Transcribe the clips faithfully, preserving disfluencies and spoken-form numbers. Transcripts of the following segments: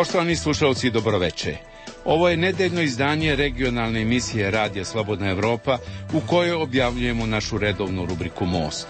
Poštovani slušalci, dobroveče. Ovo je nedeljno izdanje regionalne emisije Radija Slobodna Evropa u kojoj objavljujemo našu redovnu rubriku Most.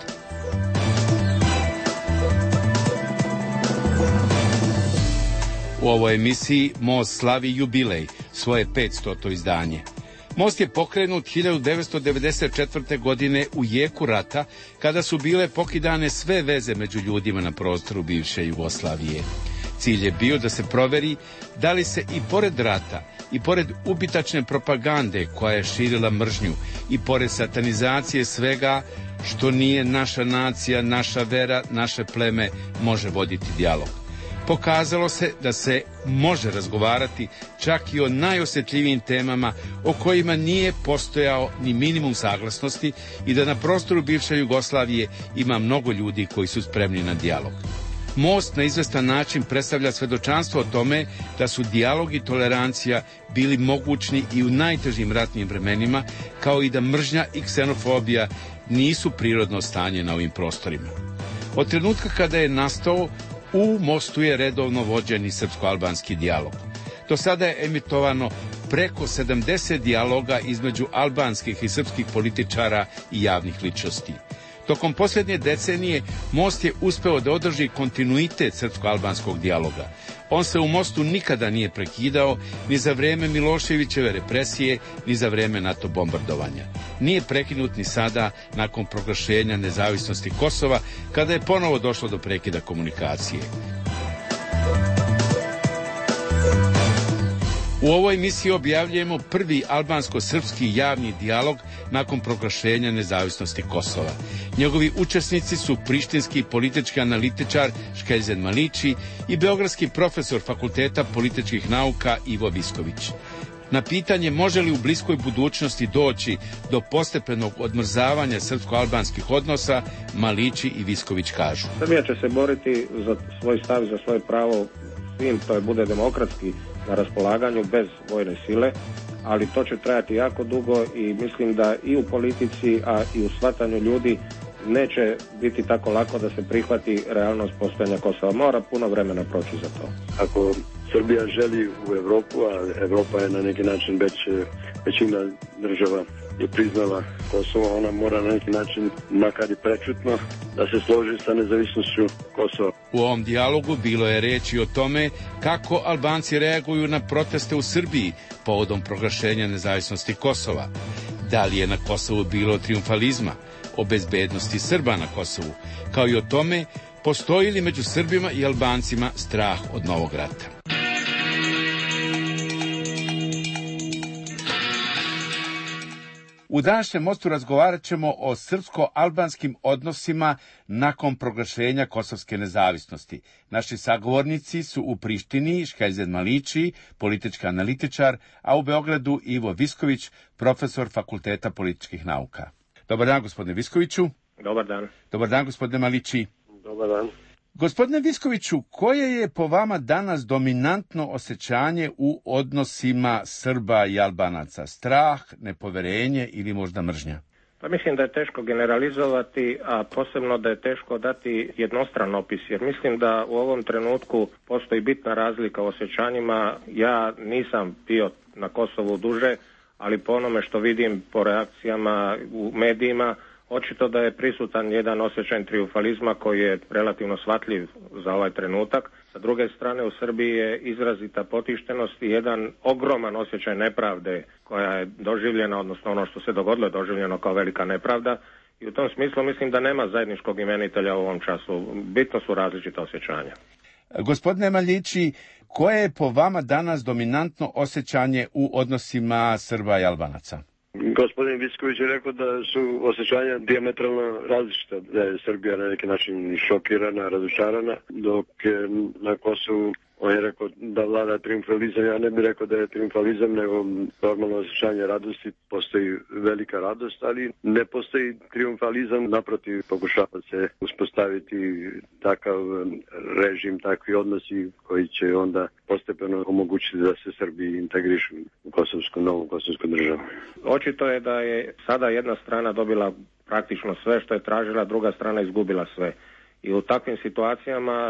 U ovoj emisiji Most slavi jubilej, svoje petstoto izdanje. Most je pokrenut hiljadu devetsto devedeset četvrte. godine u jeku rata, kada su bile pokidane sve veze među ljudima na prostoru bivše Jugoslavije. Cilj je bio da se proveri da li se i pored rata, i pored ubitačne propagande koja je širila mržnju, i pored satanizacije svega što nije naša nacija, naša vera, naše pleme, može voditi dijalog. Pokazalo se da se može razgovarati čak i o najosjetljivijim temama o kojima nije postojao ni minimum saglasnosti i da na prostoru bivše Jugoslavije ima mnogo ljudi koji su spremni na dijalog. Most na izvestan način predstavlja svedočanstvo o tome da su dijalog i tolerancija bili mogućni i u najtežim ratnim vremenima, kao i da mržnja i ksenofobija nisu prirodno stanje na ovim prostorima. Od trenutka kada je nastao, u Mostu je redovno vođen i srpsko-albanski dijalog. Do sada je emitovano preko sedamdeset dijaloga između albanskih i srpskih političara i javnih ličnosti. Tokom posljednje decenije Most je uspeo da održi kontinuitet srpsko-albanskog dijaloga. On se u Mostu nikada nije prekidao, ni za vreme Miloševićeve represije, ni za vreme NATO bombardovanja. Nije prekinut ni sada, nakon proglašenja nezavisnosti Kosova, kada je ponovo došlo do prekida komunikacije. U ovoj emisiji objavljujemo prvi albansko-srpski javni dijalog nakon proglašenja nezavisnosti Kosova. Njegovi učesnici su prištinski politički analitičar Škeljzen Malići i beogradski profesor Fakulteta političkih nauka Ivo Visković. Na pitanje može li u bliskoj budućnosti doći do postepenog odmrzavanja srpsko-albanskih odnosa, Malići i Visković kažu. Srbija će se boriti za svoj stav, za svoje pravo svim, to je bude demokratski na raspolaganju bez vojne sile, ali to će trajati jako dugo i mislim da i u politici, a i u shvatanju ljudi neće biti tako lako da se prihvati realnost postojanja Kosova. Mora puno vremena proći za to. Ako Srbija želi u Evropu, a Evropa je na neki način već većina država je priznala Kosovo, ona mora na neki način, makar i prečutno, da se složi sa nezavisnošću Kosova. U ovom dijalogu bilo je reči o tome kako Albanci reaguju na proteste u Srbiji povodom proglašenja nezavisnosti Kosova. Da li je na Kosovu bilo trijumfalizma, o bezbednosti Srba na Kosovu, kao i o tome postoji li među Srbima i Albancima strah od novog rata. U današnjem Mostu razgovarat ćemo o srpsko-albanskim odnosima nakon proglašenja kosovske nezavisnosti. Naši sagovornici su u Prištini Škeljzen Malići, politički analitičar, a u Beogradu Ivo Visković, profesor Fakulteta političkih nauka. Dobar dan, gospodine Viskoviću. Dobar dan. Dobar dan, gospodine Malići. Dobar dan. Gospodine Viskoviću, koje je po vama danas dominantno osjećanje u odnosima Srba i Albanaca? Strah, nepoverenje ili možda mržnja? Pa mislim da je teško generalizovati, a posebno da je teško dati jednostran opis, jer mislim da u ovom trenutku postoji bitna razlika u osjećanjima. Ja nisam bio na Kosovu duže, ali po onome što vidim po reakcijama u medijima, očito da je prisutan jedan osjećaj trijumfalizma koji je relativno shvatljiv za ovaj trenutak. Sa druge strane, u Srbiji je izrazita potištenost i jedan ogroman osjećaj nepravde koja je doživljena, odnosno ono što se dogodilo je doživljeno kao velika nepravda. I u tom smislu mislim da nema zajedničkog imenitelja u ovom času. Bitno su različita osjećanja. Gospodine Malići, koje je po vama danas dominantno osjećanje u odnosima Srba i Albanaca? Gospodin Visković je rekao da su osjećanja dijametralno različita, da je Srbija na neki način šokirana, razočarana, dok je na Kosovu on je rekao da vlada triumfalizam. Ja ne bih rekao da je triumfalizam, nego normalno osjećanje radosti. Postoji velika radost, ali ne postoji triumfalizam. Naprotiv, pokušava se uspostaviti takav režim, takvi odnosi koji će onda postepeno omogućiti da se Srbi integrišu u kosovsku, novu kosovsku državu. Očito je da je sada jedna strana dobila praktično sve što je tražila, druga strana izgubila sve. I u takvim situacijama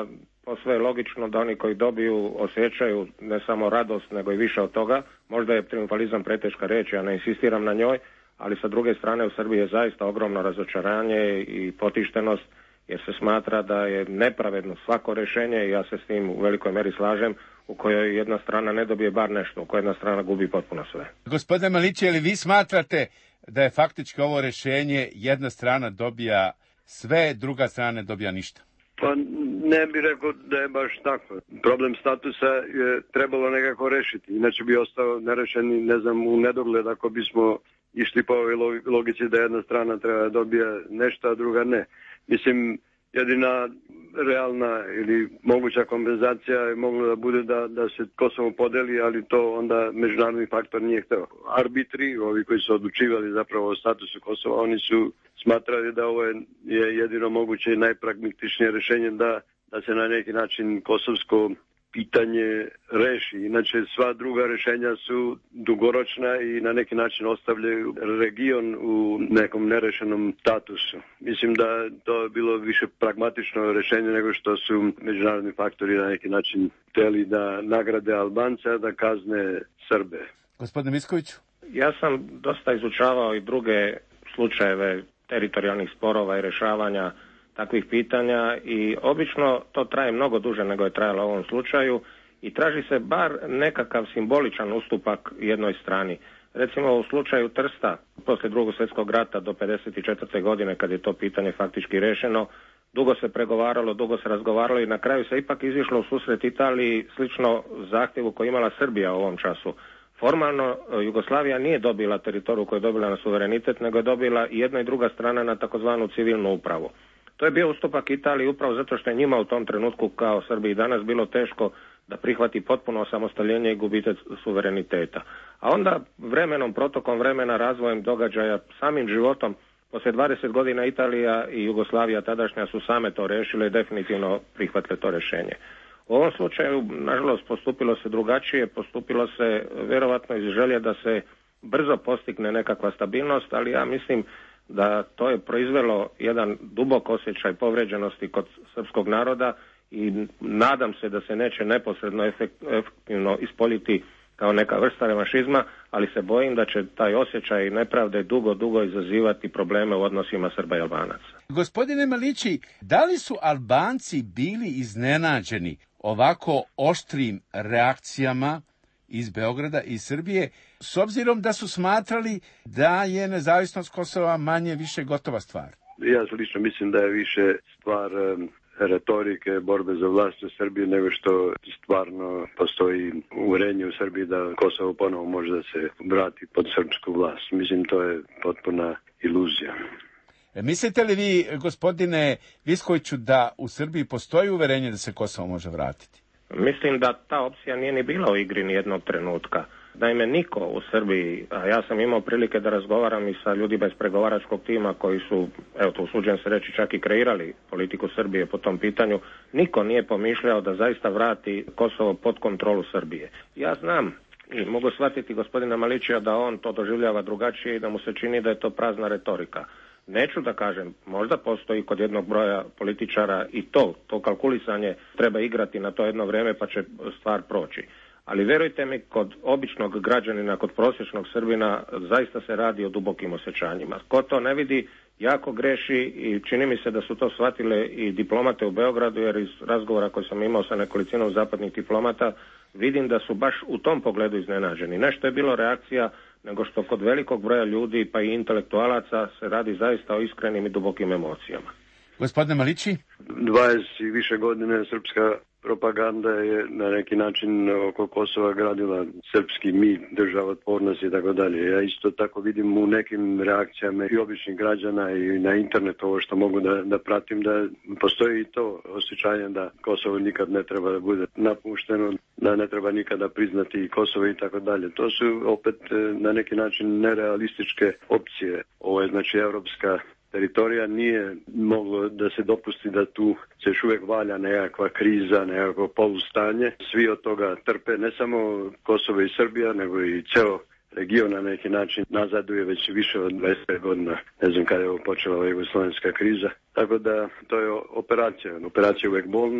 posve je logično da oni koji dobiju osjećaju ne samo radost, nego i više od toga. Možda je triumfalizam preteška riječ, ja ne insistiram na njoj, ali sa druge strane u Srbiji je zaista ogromno razočaranje i potištenost, jer se smatra da je nepravedno svako rješenje, i ja se s tim u velikoj meri slažem, u kojoj jedna strana ne dobije bar nešto, u kojoj jedna strana gubi potpuno sve. Gospodine Malići, ali vi smatrate da je faktički ovo rješenje jedna strana dobija sve, druga strana ne dobija ništa? Pa ne bih rekao da je baš tako. Problem statusa je trebalo nekako rešiti, inače bi ostao nerešen, ne znam, u nedogled ako bismo išli po ovoj logici da jedna strana treba dobija nešto, a druga ne. Mislim, jedina realna ili moguća kompenzacija je mogla da bude da, da se Kosovo podeli, ali to onda međunarodni faktor nije hteo. Arbitri, ovi koji su odlučivali zapravo o statusu Kosova, oni su smatrali da ovo je jedino moguće i najpragmatičnije rješenje da, da se na neki način kosovsko pitanje reši. Inače, sva druga rješenja su dugoročna i na neki način ostavljaju region u nekom nerešenom statusu. Mislim da to je bilo više pragmatično rješenje nego što su međunarodni faktori na neki način hteli da nagrade Albance, da kazne Srbe. Gospodine Miskoviću? Ja sam dosta izučavao i druge slučajeve teritorijalnih sporova i rješavanja takvih pitanja i obično to traje mnogo duže nego je trajalo u ovom slučaju i traži se bar nekakav simboličan ustupak jednoj strani. Recimo u slučaju Trsta, poslije drugog svjetskog rata do pedeset četvrte godine kad je to pitanje faktički rešeno, dugo se pregovaralo, dugo se razgovaralo i na kraju se ipak izišlo u susret Italiji slično zahtjevu koji imala Srbija u ovom času. Formalno Jugoslavija nije dobila teritoriju koju je dobila na suverenitet, nego je dobila i jedna i druga strana na takozvanu civilnu upravu. To je bio ustupak Italiji upravo zato što je njima u tom trenutku kao Srbiji danas bilo teško da prihvati potpuno osamostaljenje i gubitak suvereniteta. A onda vremenom, protokom vremena, razvojem događaja, samim životom, poslije dvadeset godina Italija i Jugoslavija tadašnja su same to rešile i definitivno prihvatile to rješenje. U ovom slučaju, nažalost, postupilo se drugačije, postupilo se vjerovatno iz želje da se brzo postigne nekakva stabilnost, ali ja mislim da to je proizvelo jedan dubok osjećaj povređenosti kod srpskog naroda i nadam se da se neće neposredno efektivno ispoljiti kao neka vrsta revanšizma, ali se bojim da će taj osjećaj nepravde dugo, dugo izazivati probleme u odnosima Srba i Albanaca. Gospodine Malići, da li su Albanci bili iznenađeni ovako oštrim reakcijama iz Beograda i Srbije, s obzirom da su smatrali da je nezavisnost Kosova manje više gotova stvar? Ja lično mislim da je više stvar um, retorike, borbe za vlast u Srbiji, nego što stvarno postoji uverenje u Srbiji da Kosovo ponovo može da se vrati pod srpsku vlast. Mislim, to je potpuna iluzija. E, mislite li vi, gospodine Viskoviću, da u Srbiji postoji uverenje da se Kosovo može vratiti? Mislim da ta opcija nije ni bila u igri ni jednog trenutka. Naime, niko u Srbiji, a ja sam imao prilike da razgovaram i sa ljudima iz pregovaračkog tima koji su, evo to usuđujem se reći, čak i kreirali politiku Srbije po tom pitanju, niko nije pomišljao da zaista vrati Kosovo pod kontrolu Srbije. Ja znam i mogu shvatiti gospodina Malićija da on to doživljava drugačije i da mu se čini da je to prazna retorika. Neću da kažem, možda postoji kod jednog broja političara i to, to kalkulisanje treba igrati na to jedno vrijeme pa će stvar proći. Ali vjerujte mi, kod običnog građanina, kod prosječnog Srbina, zaista se radi o dubokim osjećanjima. Ko to ne vidi, jako greši i čini mi se da su to shvatile i diplomate u Beogradu, jer iz razgovora koji sam imao sa nekolicinom zapadnih diplomata, vidim da su baš u tom pogledu iznenađeni. Nešto je bilo reakcija, nego što kod velikog broja ljudi, pa i intelektualaca, se radi zaista o iskrenim i dubokim emocijama. Gospodine Malići? dvadeset i više godine srpska propaganda je na neki način oko Kosova gradila srpski mit, država, otpornost i tako dalje. Ja isto tako vidim u nekim reakcijama i običnih građana i na internetu, ovo što mogu da, da pratim, da postoji i to osjećanje da Kosovo nikad ne treba da bude napušteno, da ne treba nikada priznati Kosovo i tako dalje. To su opet na neki način nerealističke opcije. Ovo je znači evropska teritorija, nije moglo da se dopusti da tu se još uvijek valja nekakva kriza, nekakvo polustanje. Svi od toga trpe, ne samo Kosovo i Srbija, nego i ceo region na neki način nazaduje već više od dvadeset pet godina. Ne znam kada je ovo počela ova jugoslovenska kriza. Tako da to je operacija. Operacija je uvijek bolna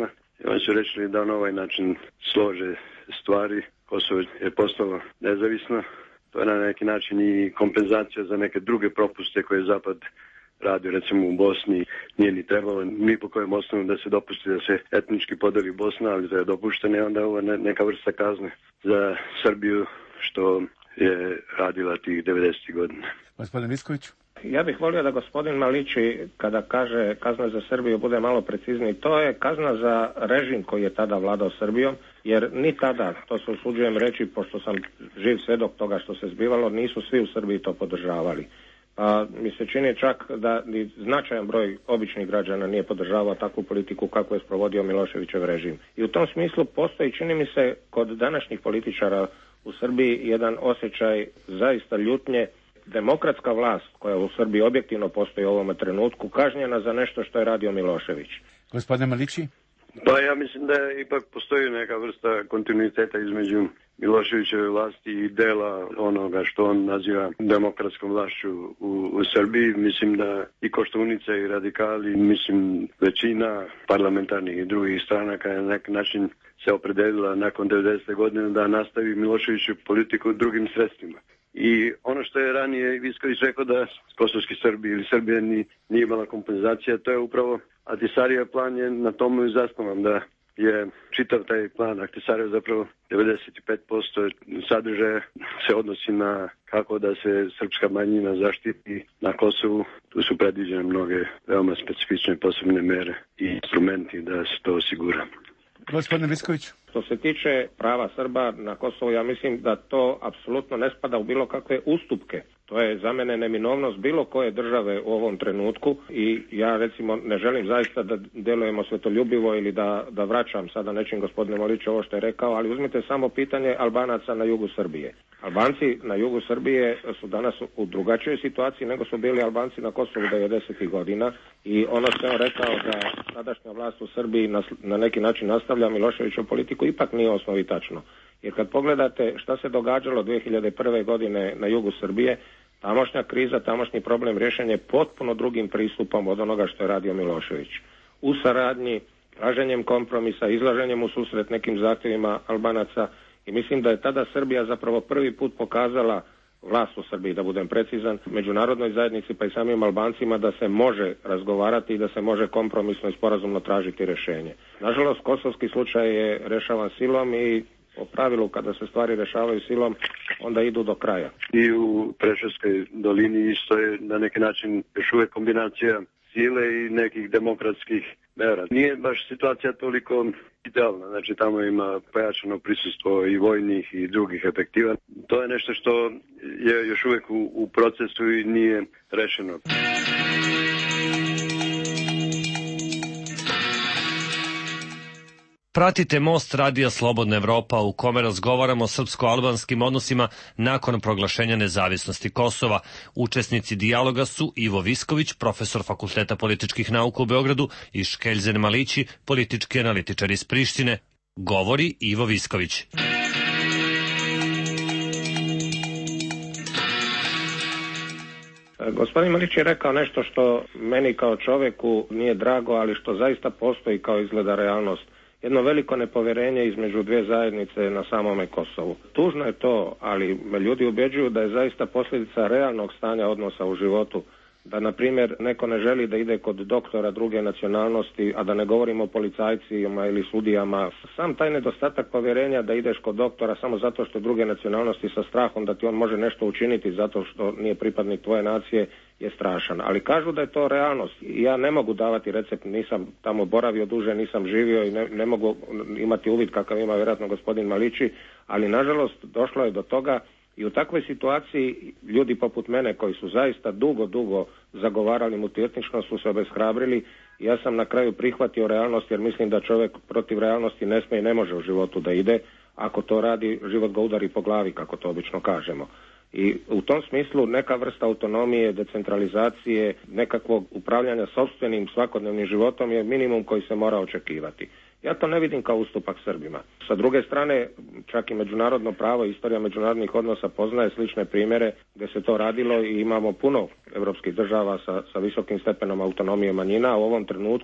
Oni su rečili da na ovaj način slože stvari. Kosovo je postalo nezavisno. To je na neki način i kompenzacija za neke druge propuste koje je Zapad radio, recimo u Bosni. Nije ni trebalo ni po kojem osnovu da se dopusti da se etnički podeli Bosna, ali da je dopušteno je onda ovo neka vrsta kazne za Srbiju što je radila tih devedesetih godina. Gospodin Visković. Ja bih volio da gospodin Malići, kada kaže kazna za Srbiju, bude malo precizniji. To je kazna za režim koji je tada vladao Srbijom, jer ni tada, to se usuđujem reći, pošto sam živ svjedok toga što se zbivalo, nisu svi u Srbiji to podržavali. Pa mi se čini čak da ni značajan broj običnih građana nije podržavao takvu politiku kako je sprovodio Miloševićev režim. I u tom smislu postoji, čini mi se, kod današnjih političara u Srbiji jedan osjećaj zaista ljutnje. Demokratska vlast koja u Srbiji objektivno postoji u ovom trenutku kažnjena za nešto što je radio Milošević. Gospodine Malići? Pa ja mislim da ipak postoji neka vrsta kontinuiteta između Miloševićeve vlasti i dela onoga što on naziva demokratskom vlašću u, u Srbiji. Mislim da i Koštunica i radikali, mislim većina parlamentarnih i drugih stranaka na neki način se opredelila nakon devedesete godine da nastavi Miloševiću politiku drugim sredstvima. I ono što je ranije Visković rekao da kosovski Srbi ili Srbija ni, nije imala kompenzacija, to je upravo Ahtisarijev plan je na tomu i zasnovan, da je čitav taj plan Ahtisarijev zapravo devedeset pet posto sadržaja se odnosi na kako da se srpska manjina zaštiti na Kosovu. Tu su predviđene mnoge veoma specifične posebne mere i instrumenti da se to osigura. Gospodine Visković. Što se tiče prava Srba na Kosovu, ja mislim da to apsolutno ne spada u bilo kakve ustupke. To je za mene neminovnost bilo koje države u ovom trenutku i ja recimo ne želim zaista da djelujemo svetoljubivo ili da, da vraćam sada nečim gospodine Moliću ovo što je rekao, ali uzmite samo pitanje Albanaca na jugu Srbije. Albanci na jugu Srbije su danas u drugačijoj situaciji nego su bili Albanci na Kosovu devedesetih godina i ono što je rekao da sadašnja vlast u Srbiji na, na neki način nastavlja Miloševićevu politiku ipak nije u osnovi tačno. Jer kad pogledate šta se događalo dvije hiljade prve godine na jugu Srbije, tamošnja kriza, tamošnji problem rješen je potpuno drugim pristupom od onoga što je radio Milošević. U saradnji, traženjem kompromisa, izlaženjem u susret nekim zahtjevima Albanaca i mislim da je tada Srbija zapravo prvi put pokazala vlast u Srbiji, da budem precizan, međunarodnoj zajednici pa i samim Albancima da se može razgovarati i da se može kompromisno i sporazumno tražiti rješenje. Nažalost, kosovski slučaj je rešavan silom i po pravilu kada se stvari rešavaju silom, onda idu do kraja. I u Preševskoj dolini isto je na neki način još uvijek kombinacija sile i nekih demokratskih mera. Nije baš situacija toliko idealna, znači tamo ima pojačano prisustvo i vojnih i drugih efektiva. To je nešto što je još uvijek u, u procesu i nije rešeno. Pratite Most radija Slobodna Evropa u kome razgovaramo o srpsko-albanskim odnosima nakon proglašenja nezavisnosti Kosova. Učesnici dijaloga su Ivo Visković, profesor Fakulteta političkih nauka u Beogradu i Škeljzen Malići, politički analitičar iz Prištine. Govori Ivo Visković. Gospodin Malić je rekao nešto što meni kao čovjeku nije drago, ali što zaista postoji kao izgleda realnost. Jedno veliko nepovjerenje između dvije zajednice na samome Kosovu. Tužno je to, ali me ljudi ubjeđuju da je zaista posljedica realnog stanja odnosa u životu. Da, na primjer, neko ne želi da ide kod doktora druge nacionalnosti, a da ne govorimo o policajcima ili sudijama. Sam taj nedostatak povjerenja da ideš kod doktora samo zato što druge nacionalnosti sa strahom da ti on može nešto učiniti zato što nije pripadnik tvoje nacije je strašan. Ali kažu da je to realnost. Ja ne mogu davati recept, nisam tamo boravio duže, nisam živio i ne, ne mogu imati uvid kakav ima vjerojatno gospodin Malići, ali nažalost došlo je do toga. I u takvoj situaciji ljudi poput mene koji su zaista dugo, dugo zagovarali multietničnost su se obeshrabrili i ja sam na kraju prihvatio realnost jer mislim da čovjek protiv realnosti ne smije i ne može u životu da ide. Ako to radi, život ga udari po glavi, kako to obično kažemo. I u tom smislu neka vrsta autonomije, decentralizacije, nekakvog upravljanja sopstvenim svakodnevnim životom je minimum koji se mora očekivati. Ja to ne vidim kao ustupak Srbima. Sa druge strane, čak i međunarodno pravo i istorija međunarodnih odnosa poznaje slične primjere gdje se to radilo i imamo puno europskih država sa, sa visokim stepenom autonomije manjina. U ovom trenutku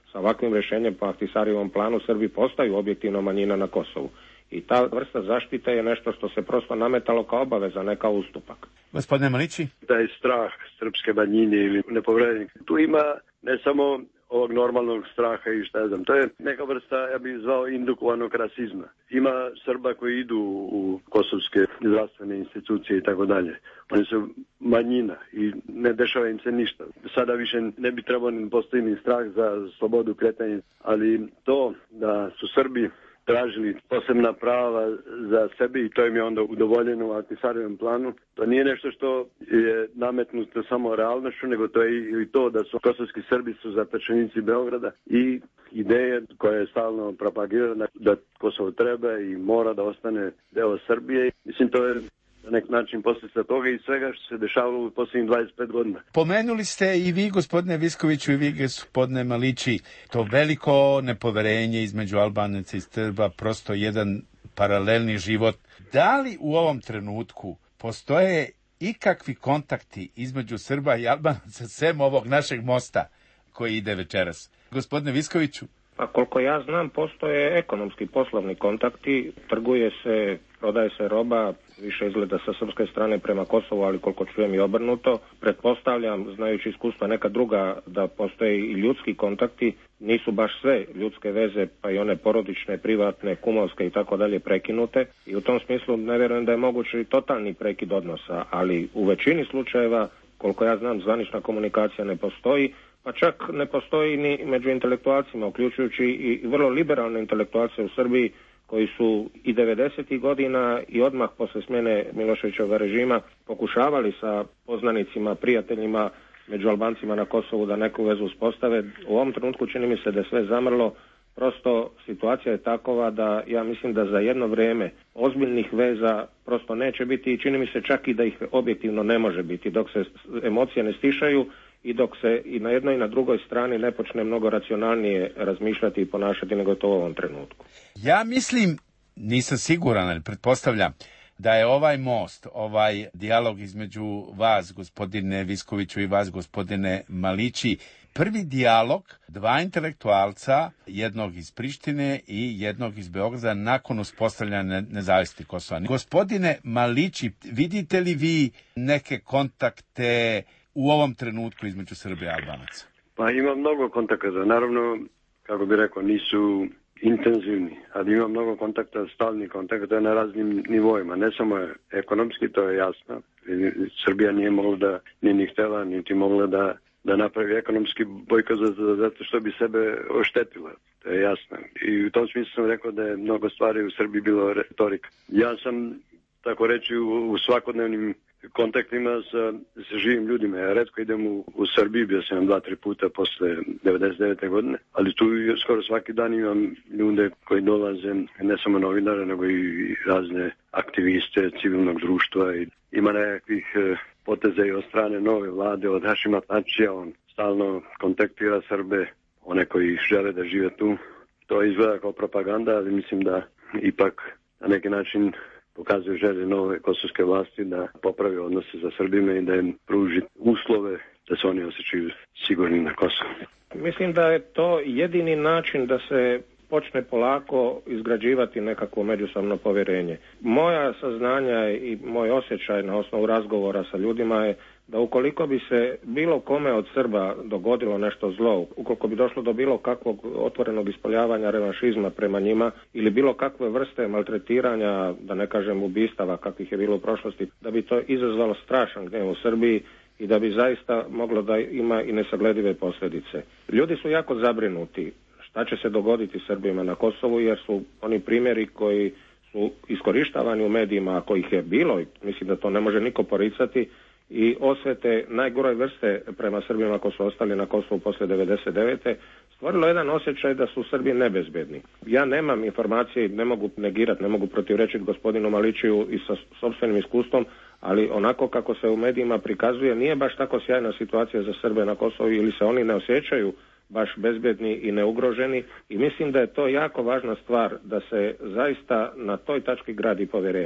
sa ovakvim rješenjem po Ahtisarijevom planu Srbi postaju objektivno manjina na Kosovu. I ta vrsta zaštite je nešto što se prosto nametalo kao obaveza, ne kao ustupak. Gospodine Malići? Taj strah srpske manjine ili nepovrednik, tu ima ne samo ovog normalnog straha i šta znam. To je neka vrsta, ja bih zvao, indukovanog rasizma. Ima Srba koji idu u kosovske zdravstvene institucije i tako dalje. Oni su manjina i ne dešava im se ništa. Sada više ne bi trebao ni postoji ni strah za slobodu kretanja, ali to da su Srbi tražili posebna prava za sebe i to im je onda udovoljeno u Ahtisarijevom planu. To nije nešto što je nametnuto samo realnošću, nego to je i to da su kosovski Srbi su zatočenici Beograda i ideje koja je stalno propagirana da Kosovo treba i mora da ostane deo Srbije. Mislim, to je na nek način posljedica toga i svega što se dešavalo u posljednjih dvadeset pet godina. Pomenuli ste i vi, gospodine Viskoviću, i vi, gospodine Malići, to veliko nepoverenje između Albanaca i Srba, prosto jedan paralelni život. Da li u ovom trenutku postoje ikakvi kontakti između Srba i Albanaca sem ovog našeg mosta koji ide večeras? Gospodine Viskoviću? Pa koliko ja znam, postoje ekonomski poslovni kontakti, trguje se, prodaje se roba, više izgleda sa srpske strane prema Kosovu, ali koliko čujem i obrnuto. Pretpostavljam, znajući iskustva neka druga, da postoje i ljudski kontakti, nisu baš sve ljudske veze, pa i one porodične, privatne, kumovske i tako dalje prekinute. I u tom smislu ne vjerujem da je mogući totalni prekid odnosa, ali u većini slučajeva, koliko ja znam, zvanična komunikacija ne postoji, pa čak ne postoji ni među intelektualcima, uključujući i vrlo liberalne intelektualce u Srbiji, koji su i devedesetih godina i odmah posle smjene Miloševićeva režima pokušavali sa poznanicima, prijateljima među Albancima na Kosovu da neku vezu uspostave. U ovom trenutku čini mi se da je sve zamrlo. Prosto situacija je takova da ja mislim da za jedno vrijeme ozbiljnih veza prosto neće biti i čini mi se čak i da ih objektivno ne može biti dok se emocije ne stišaju i dok se i na jednoj i na drugoj strani ne počne mnogo racionalnije razmišljati i ponašati nego to u ovom trenutku. Ja mislim, nisam siguran, ali pretpostavljam da je ovaj most, ovaj dijalog između vas, gospodine Viskoviću, i vas, gospodine Malići, prvi dijalog dva intelektualca, jednog iz Prištine i jednog iz Beograda, nakon uspostavljanja nezavisnosti Kosova. Gospodine Malići, vidite li vi neke kontakte u ovom trenutku između Srbije i Albanaca? Pa ima mnogo kontakata. Naravno, kako bi rekao, nisu intenzivni, ali ima mnogo kontakta, stalnih kontakta na raznim nivoima. Ne samo ekonomski, to je jasno. Srbija nije mogla da, nije ni htjela, niti mogla da, da napravi ekonomski bojkot zato što bi sebe oštetila. To je jasno. I u tom smislu sam rekao da je mnogo stvari u Srbiji bilo retorika. Ja sam, tako reći, u, u svakodnevnim kontaktima sa, sa živim ljudima. Ja retko idem u, u Srbiji, bio sam dva, tri puta posle devedeset devete godine, ali tu skoro svaki dan imam ljude koji dolaze, ne samo novinare, nego i razne aktiviste civilnog društva. I ima nekakvih e, poteza i od strane nove vlade, od Hašima Tačija, on stalno kontaktira Srbe, one koji žele da žive tu. To izgleda kao propaganda, ali mislim da ipak na neki način pokazuju želje nove kosovske vlasti da popravi odnose za Srbima i da im pruži uslove da se oni osjećaju sigurni na Kosovu. Mislim da je to jedini način da se počne polako izgrađivati nekakvo međusobno povjerenje. Moja saznanja i moj osjećaj na osnovu razgovora sa ljudima je da ukoliko bi se bilo kome od Srba dogodilo nešto zlo, ukoliko bi došlo do bilo kakvog otvorenog ispoljavanja revanšizma prema njima ili bilo kakve vrste maltretiranja, da ne kažem ubistava kakvih je bilo u prošlosti, da bi to izazvalo strašan gnev u Srbiji i da bi zaista moglo da ima i nesagledive posljedice. Ljudi su jako zabrinuti šta će se dogoditi Srbima na Kosovu, jer su oni primjeri koji su iskorištavani u medijima, a kojih je bilo, i mislim da to ne može niko poricati, i osvete najgoroj vrste prema Srbima koji su ostali na Kosovu posle devedeset devete stvorilo jedan osjećaj da su Srbi nebezbedni. Ja nemam informacije, ne mogu negirati, ne mogu protivrečiti gospodinu Malićiju i sa sopstvenim iskustvom, ali onako kako se u medijima prikazuje nije baš tako sjajna situacija za Srbe na Kosovu ili se oni ne osjećaju baš bezbedni i neugroženi i mislim da je to jako važna stvar da se zaista na toj tački gradi povjerenje.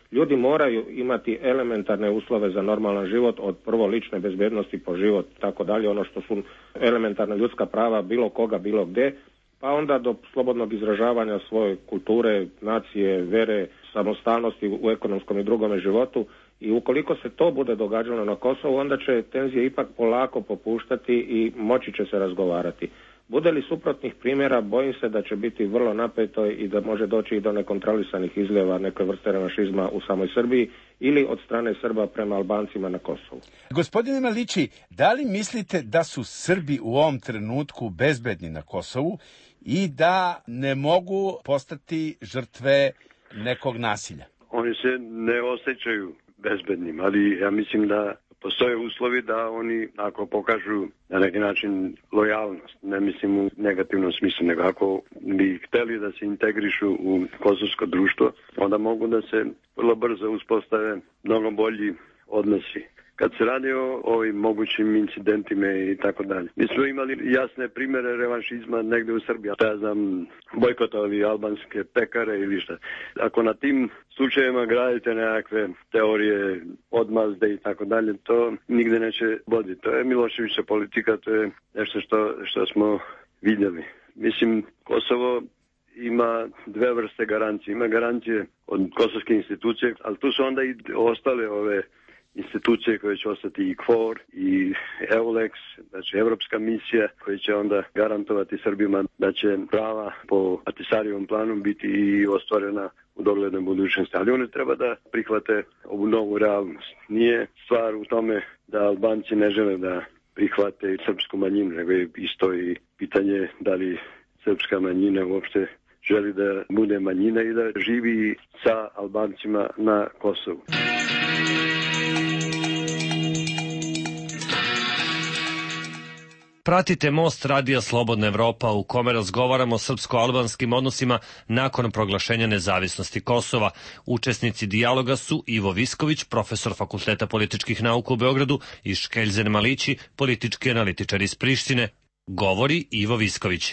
Ljudi moraju imati elementarne uslove za normalan život, od prvo lične bezbednosti po život, tako dalje, ono što su elementarna ljudska prava bilo koga, bilo gdje, pa onda do slobodnog izražavanja svoje kulture, nacije, vere, samostalnosti u ekonomskom i drugome životu. I ukoliko se to bude događalo na Kosovu, onda će tenzije ipak polako popuštati i moći će se razgovarati. Bude li suprotnih primjera, bojim se da će biti vrlo napeto i da može doći i do nekontrolisanih izljeva neke vrste revanšizma u samoj Srbiji ili od strane Srba prema Albancima na Kosovu. Gospodine Malići, da li mislite da su Srbi u ovom trenutku bezbedni na Kosovu i da ne mogu postati žrtve nekog nasilja? Oni se ne osjećaju bezbednim, ali ja mislim da postoje uslovi da oni, ako pokažu na neki način lojalnost, ne mislim u negativnom smislu, nego ako bi hteli da se integrišu u kosovsko društvo, onda mogu da se vrlo brzo uspostave mnogo bolji odnosi. Kad se radi o ovim mogućim incidentima i tako dalje. Mi smo imali jasne primjere revanšizma negde u Srbiji. Ja znam, bojkotovali albanske pekare ili šta. Ako na tim slučajevima gradite nekakve teorije odmazde i tako dalje, to nigde neće voditi. To je Miloševića politika, to je nešto što, što smo vidjeli. Mislim, Kosovo ima dve vrste garancije. Ima garancije od kosovske institucije, ali tu su onda i ostale ove institucije koje će ostati i KFOR i EULEX, znači Evropska misija koja će onda garantovati Srbima da će prava po Ahtisarijevom planu biti i ostvarena u doglednoj budućnosti. Ali oni treba da prihvate ovu novu realnost. Nije stvar u tome da Albanci ne žele da prihvate srpsku manjinu, nego je isto i pitanje da li srpska manjina uopšte želi da bude manjina i da živi sa Albancima na Kosovu. Pratite Most radija Slobodna Evropa u kome razgovaramo o srpsko-albanskim odnosima nakon proglašenja nezavisnosti Kosova. Učesnici dijaloga su Ivo Visković, profesor Fakulteta političkih nauka u Beogradu, i Škeljzen Malići, politički analitičar iz Prištine. Govori Ivo Visković.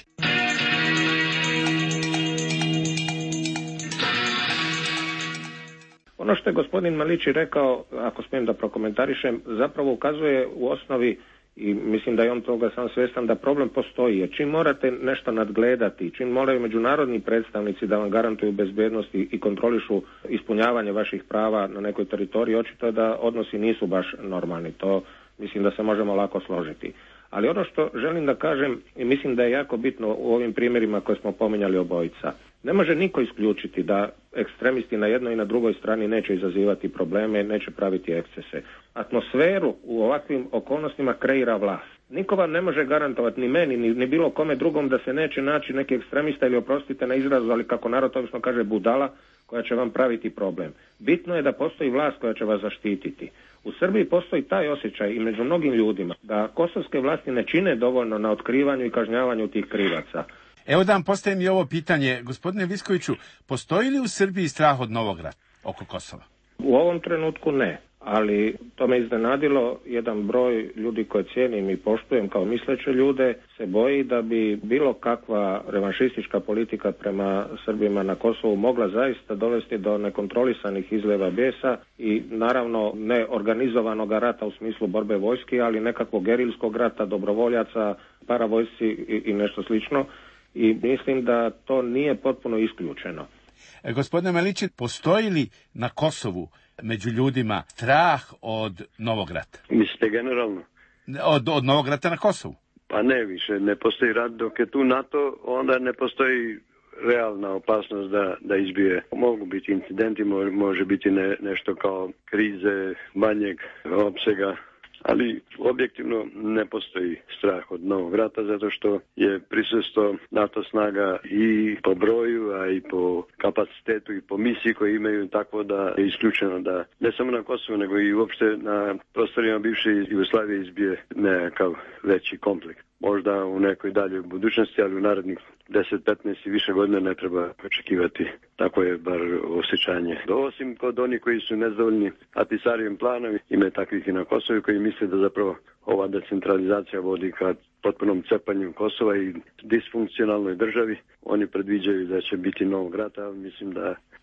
Ono što je gospodin Malići rekao, ako smijem da prokomentarišem, zapravo ukazuje u osnovi, i mislim da je on toga sam svjestan, da problem postoji. Jer čim morate nešto nadgledati, čim moraju međunarodni predstavnici da vam garantuju bezbednost i kontrolišu ispunjavanje vaših prava na nekoj teritoriji, očito je da odnosi nisu baš normalni. To mislim da se možemo lako složiti. Ali ono što želim da kažem, i mislim da je jako bitno u ovim primjerima koje smo pominjali obojica, ne može niko isključiti da ekstremisti na jednoj i na drugoj strani neće izazivati probleme, neće praviti ekscese. Atmosferu u ovakvim okolnostima kreira vlast. Niko vam ne može garantovati, ni meni, ni, ni bilo kome drugom, da se neće naći neki ekstremista ili, oprostite na izrazu, ali kako narod obično kaže, budala, koja će vam praviti problem. Bitno je da postoji vlast koja će vas zaštititi. U Srbiji postoji taj osjećaj i među mnogim ljudima da kosovske vlasti ne čine dovoljno na otkrivanju i kažnjavanju tih krivaca. Evo da vam postavim i ovo pitanje. Gospodine Viskoviću, postoji li u Srbiji strah od novog rata oko Kosova? U ovom trenutku ne, ali to me iznenadilo. Jedan broj ljudi koje cijenim i poštujem kao misleće ljude se boji da bi bilo kakva revanšistička politika prema Srbima na Kosovu mogla zaista dovesti do nekontrolisanih izljeva bijesa i naravno ne organizovanog rata u smislu borbe vojski, ali nekakvog gerilskog rata, dobrovoljaca, paravojsci i, i nešto slično. I mislim da to nije potpuno isključeno. E, gospodine Malići, postoji li na Kosovu među ljudima strah od novog rata? Mislite generalno? Od, od novog rata na Kosovu? Pa ne više, ne postoji rat. Dok je tu NATO, onda ne postoji realna opasnost da, da izbije. Mogu biti incidenti, može biti ne, nešto kao krize manjeg opsega, ali objektivno ne postoji strah od novog rata zato što je prisustvo NATO snaga i po broju, a i po kapacitetu i po misiji koje imaju, tako da je isključeno da ne samo na Kosovu nego i uopšte na prostorima bivše Jugoslavije izbije nekakav veći konflikt. Možda u nekoj daljoj budućnosti, ali u narednih deset petnaest i više godina ne treba očekivati. Tako je bar osjećanje. Osim kod onih koji su nezadovoljni Ahtisarijevim planom, ima je takvih i na Kosovu koji misle da zapravo ova decentralizacija vodi ka potpunom cepanju Kosova i disfunkcionalnoj državi. Oni predviđaju da će biti novog rata, ali mislim da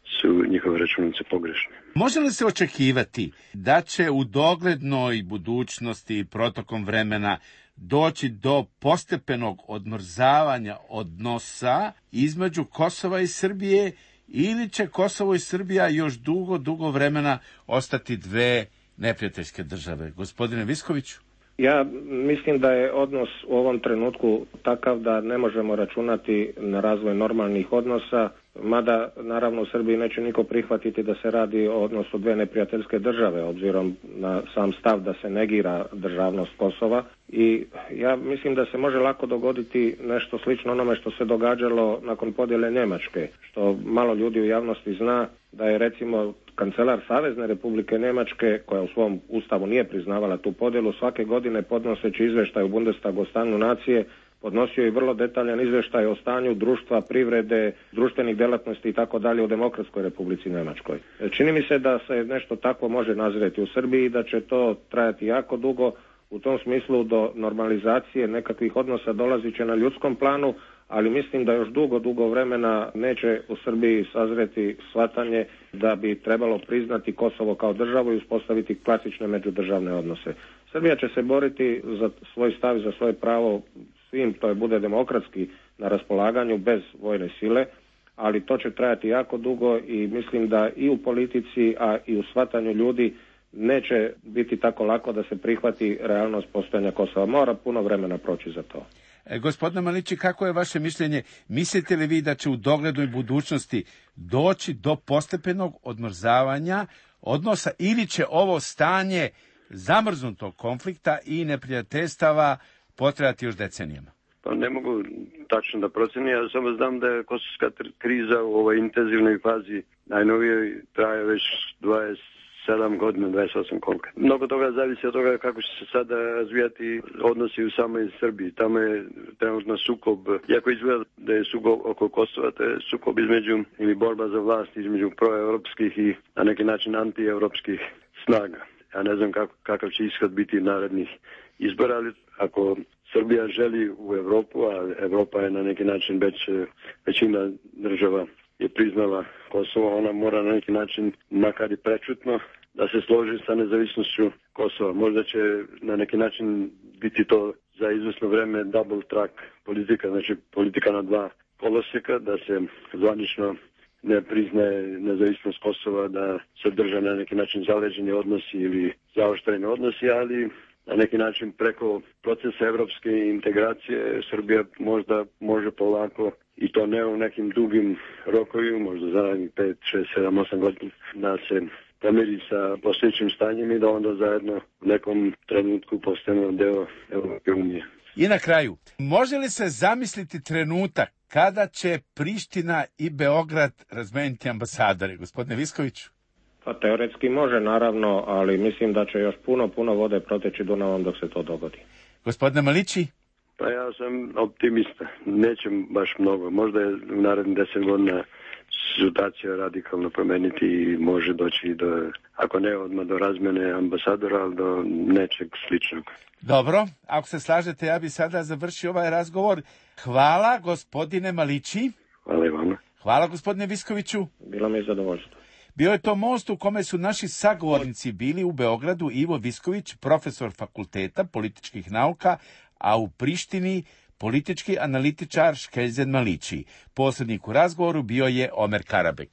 su njihove računice pogrešne. Može li se očekivati da će u doglednoj budućnosti protokom vremena doći do postepenog odmrzavanja odnosa između Kosova i Srbije, ili će Kosovo i Srbija još dugo, dugo vremena ostati dve neprijateljske države? Gospodine Viskoviću? Ja mislim da je odnos u ovom trenutku takav da ne možemo računati na razvoj normalnih odnosa, mada naravno u Srbiji neće niko prihvatiti da se radi o odnosu dve neprijateljske države, obzirom na sam stav da se negira državnost Kosova. I ja mislim da se može lako dogoditi nešto slično onome što se događalo nakon podjele Njemačke, što malo ljudi u javnosti zna, da je recimo kancelar Savezne Republike Njemačke, koja u svom ustavu nije priznavala tu podjelu, svake godine podnoseći izvještaj u Bundestagu o stanju nacije, podnosio i vrlo detaljan izvještaj o stanju društva, privrede, društvenih djelatnosti i tako dalje u Demokratskoj Republici Njemačkoj. Čini mi se da se nešto takvo može nazreti u Srbiji i da će to trajati jako dugo. U tom smislu do normalizacije nekakvih odnosa dolazit će na ljudskom planu, ali mislim da još dugo, dugo vremena neće u Srbiji sazreti shvatanje da bi trebalo priznati Kosovo kao državu i uspostaviti klasične međudržavne odnose. Srbija će se boriti za svoj stav i za svoje pravo svim, to je bude demokratski na raspolaganju bez vojne sile, ali to će trajati jako dugo i mislim da i u politici, a i u shvatanju ljudi neće biti tako lako da se prihvati realnost postojanja Kosova. Mora puno vremena proći za to. E, gospodine Malići, kako je vaše mišljenje? Mislite li vi da će u doglednoj budućnosti doći do postepenog odmrzavanja odnosa, ili će ovo stanje zamrznutog konflikta i neprijateljstava potrajati još decenijama? Pa ne mogu tačno da procenim, ja samo znam da je kosovska kriza u ovoj intenzivnoj fazi najnovije traje već dvadeset sedam godina, dvadeset osam koliko. Mnogo toga zavisi od toga kako će se sada razvijati odnosi u samoj Srbiji. Tamo je trenutno sukob, jako izgleda da je sukob oko Kosova, to je sukob između, ili borba za vlast između proevropskih i na neki način antievropskih snaga. Ja ne znam kako, kakav će ishod biti narednih izbora, ali ako Srbija želi u Evropu, a Evropa je na neki način već većina država je priznala Kosovo, ona mora na neki način, makar i prečutno, da se složi sa nezavisnošću Kosova. Možda će na neki način biti to za izvesno vreme double track politika, znači politika na dva koloseka, da se zvanično ne priznaje nezavisnost Kosova, da se drže na neki način zaleđeni odnosi ili zaoštreni odnosi, ali na neki način preko procesa evropske integracije Srbija možda može polako, i to ne u nekim dugim rokovima, možda za narednih pet, šest, sedam, osam godina, da se pomiri sa postojećim stanjem i da onda zajedno u nekom trenutku postanemo deo Evropske unije. I na kraju, može li se zamisliti trenutak kada će Priština i Beograd razmeniti ambasadore, gospodine Viskoviću? Pa teoretski može, naravno, ali mislim da će još puno, puno vode proteći Dunavom dok se to dogodi. Gospodine Malići? Pa ja sam optimista. Neće baš mnogo. Možda je u narednih deset godina situacija radikalno promeniti i može doći do, ako ne odmah do razmene ambasadora, ali do nečeg sličnog. Dobro, ako se slažete, ja bi sada završio ovaj razgovor. Hvala, gospodine Malići. Hvala i vama. Hvala, gospodine Viskoviću. Bilo mi je zadovoljstvo. Bio je to most u kome su naši sagovornici bili u Beogradu Ivo Visković, profesor fakulteta političkih nauka, a u Prištini politički analitičar Škelzen Malići. Posrednik u razgovoru bio je Omer Karabek.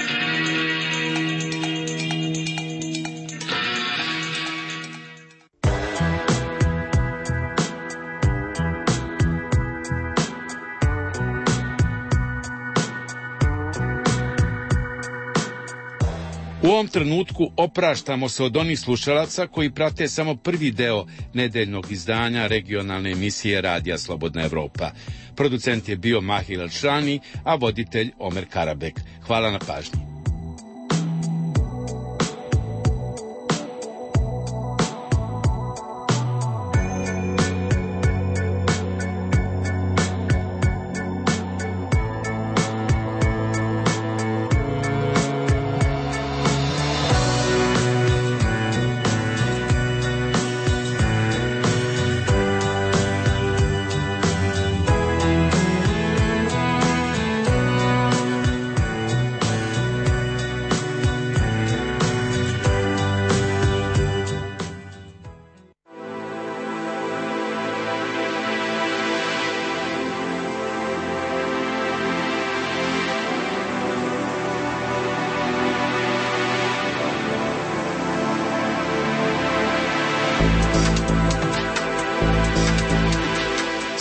U ovom trenutku opraštamo se od onih slušalaca koji prate samo prvi deo nedeljnog izdanja regionalne emisije Radija Slobodna Evropa. Producent je bio Mahir Elšani, a voditelj Omer Karabek. Hvala na pažnji.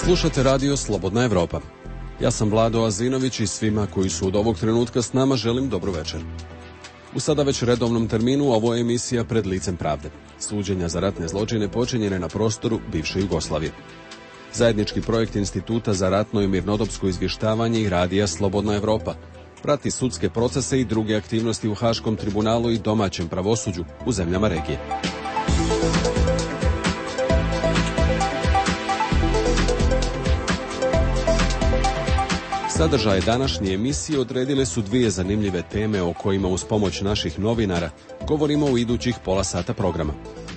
Slušate radio Slobodna Evropa. Ja sam Vlado Azinović i svima koji su od ovog trenutka s nama želim dobro večer. U sada već redovnom terminu ovo je emisija Pred licem pravde. Suđenja za ratne zločine počinjene na prostoru bivše Jugoslavije. Zajednički projekt Instituta za ratno i mirnodopsko izvještavanje i radija Slobodna Evropa prati sudske procese i druge aktivnosti u Haškom tribunalu i domaćem pravosuđu u zemljama regije. Sadržaje današnje emisije odredile su dvije zanimljive teme o kojima uz pomoć naših novinara govorimo u idućih pola sata programa.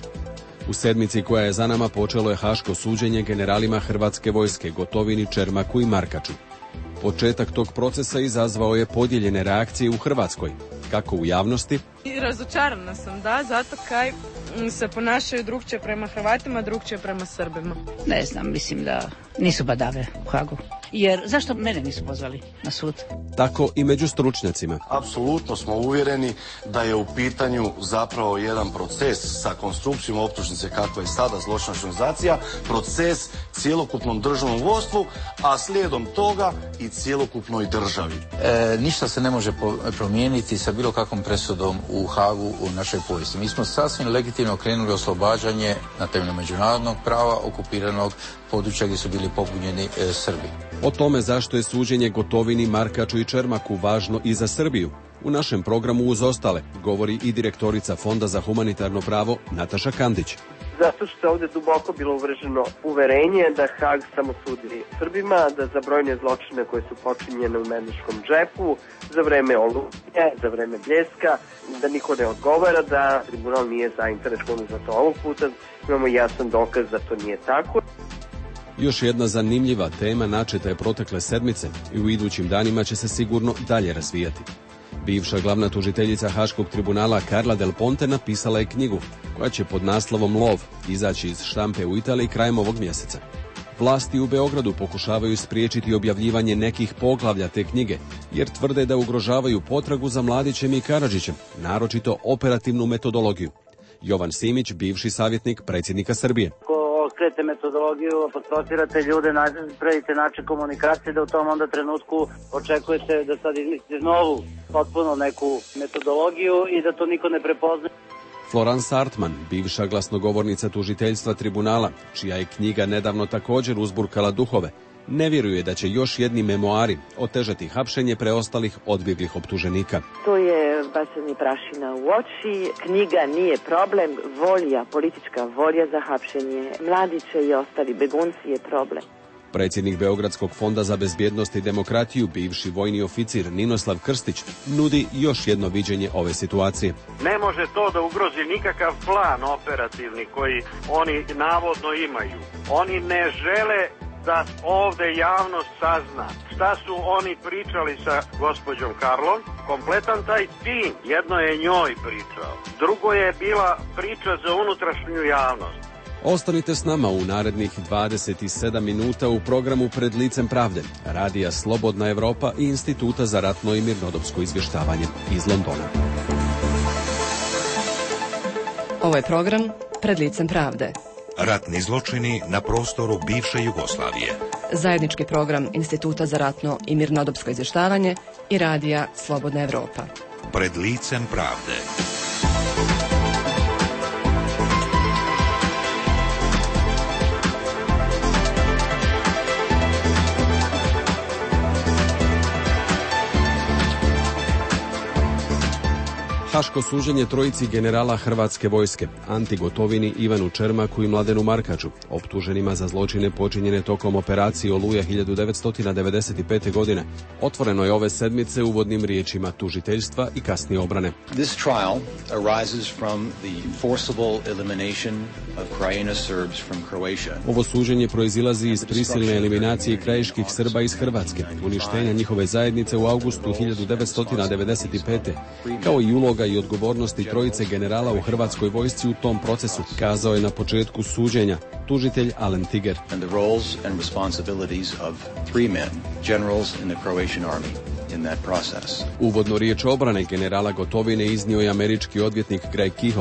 U sedmici koja je za nama počelo je haško suđenje generalima Hrvatske vojske Gotovini, Čermaku i Markaču. Početak tog procesa izazvao je podijeljene reakcije u Hrvatskoj, kako u javnosti. I razočarana sam, da, zato kaj se ponašaju drugčije prema Hrvatima, drugčije prema Srbima. Ne znam, mislim da nisu badave u Hagu. Jer zašto mene nisu pozvali na sud? Tako i među stručnjacima. Apsolutno smo uvjereni da je u pitanju zapravo jedan proces sa konstrukcijom optužnice kakva je sada zločinačka organizacija, proces cjelokupnom državnom vodstvu, a slijedom toga i cjelokupnoj državi. E, ništa se ne može promijeniti sa bilo kakvom presudom u Hagu u našoj povijesti. Mi smo sasvim legitimno krenuli oslobađanje na temelju međunarodnog prava okupiranog područja gdje su bili pobunjeni e, Srbi. O tome zašto je suđenje Gotovini, Markaču i Čermaku važno i za Srbiju u našem programu uz ostale govori i direktorica Fonda za humanitarno pravo Nataša Kandić. Zato što je ovdje duboko bilo uvrženo uverenje da Hag samo sudi Srbima, da za brojne zločine koje su počinjene u Medničkom džepu, za vreme Oluje, za vreme Bljeska, da niko ne odgovara, da tribunal nije zainteresovan za to ovog puta. Imamo jasan dokaz da to nije tako. Još jedna zanimljiva tema načeta je protekle sedmice i u idućim danima će se sigurno dalje razvijati. Bivša glavna tužiteljica Haškog tribunala Carla Del Ponte napisala je knjigu koja će pod naslovom Lov izaći iz štampe u Italiji krajem ovog mjeseca. Vlasti u Beogradu pokušavaju spriječiti objavljivanje nekih poglavlja te knjige, jer tvrde da ugrožavaju potragu za Mladićem i Karadžićem, naročito operativnu metodologiju. Jovan Simić, bivši savjetnik predsjednika Srbije. Otkrijete metodologiju, apostrofirate ljude, pravite način komunikacije, da u tom onda trenutku očekujete da sad izmislite novu, potpuno neku metodologiju i da to niko ne prepozna. Florence Artman, bivša glasnogovornica tužiteljstva tribunala, čija je knjiga nedavno također uzburkala duhove, ne vjeruje da će još jedni memoari otežati hapšenje preostalih odbjeglih optuženika. To je bacanje prašina u oči, knjiga nije problem, volja, politička volja za hapšenje Mladića i ostali begunci je problem. Predsjednik Beogradskog fonda za bezbjednost i demokratiju, bivši vojni oficir Ninoslav Krstić, nudi još jedno viđenje ove situacije. Ne može to da ugrozi nikakav plan operativni koji oni navodno imaju. Oni ne žele da ovde javnost sazna šta su oni pričali sa gospođom Karlom. Kompletan taj tim, jedno je njoj pričao, drugo je bila priča za unutrašnju javnost. Ostanite s nama u narednih dvadeset sedam minuta u programu Pred licem pravde, radija Slobodna Evropa i Instituta za ratno i mirnodopsko izvještavanje iz Londona. Ovo je program Pred licem pravde. Ratni zločini na prostoru bivše Jugoslavije. Zajednički program Instituta za ratno i mirnodopsko izvještavanje i radija Slobodna Evropa. Pred licem pravde. Haško suđenje trojici generala Hrvatske vojske, Anti Gotovini, Ivanu Čermaku i Mladenu Markaču, optuženima za zločine počinjene tokom operacije Oluja hiljadu devetsto devedeset pete. godine, otvoreno je ove sedmice uvodnim riječima tužiteljstva i kasnije obrane. This trial arises from the forcible elimination of Krajina Serbs from Croatia. Ovo suđenje proizilazi iz prisilne eliminacije krajiških Srba iz Hrvatske, uništenja njihove zajednice u avgustu hiljadu devetsto devedeset pete. kao i uloga i odgovornosti trojice generala u Hrvatskoj vojsci u tom procesu, kazao je na početku suđenja tužitelj Alen Tiger. And the roles and responsibilities of three men, generals in the Croatian army. In that process. Uvodno riječ obrane generala Gotovine iznio je američki odvjetnik Greg Kehoe.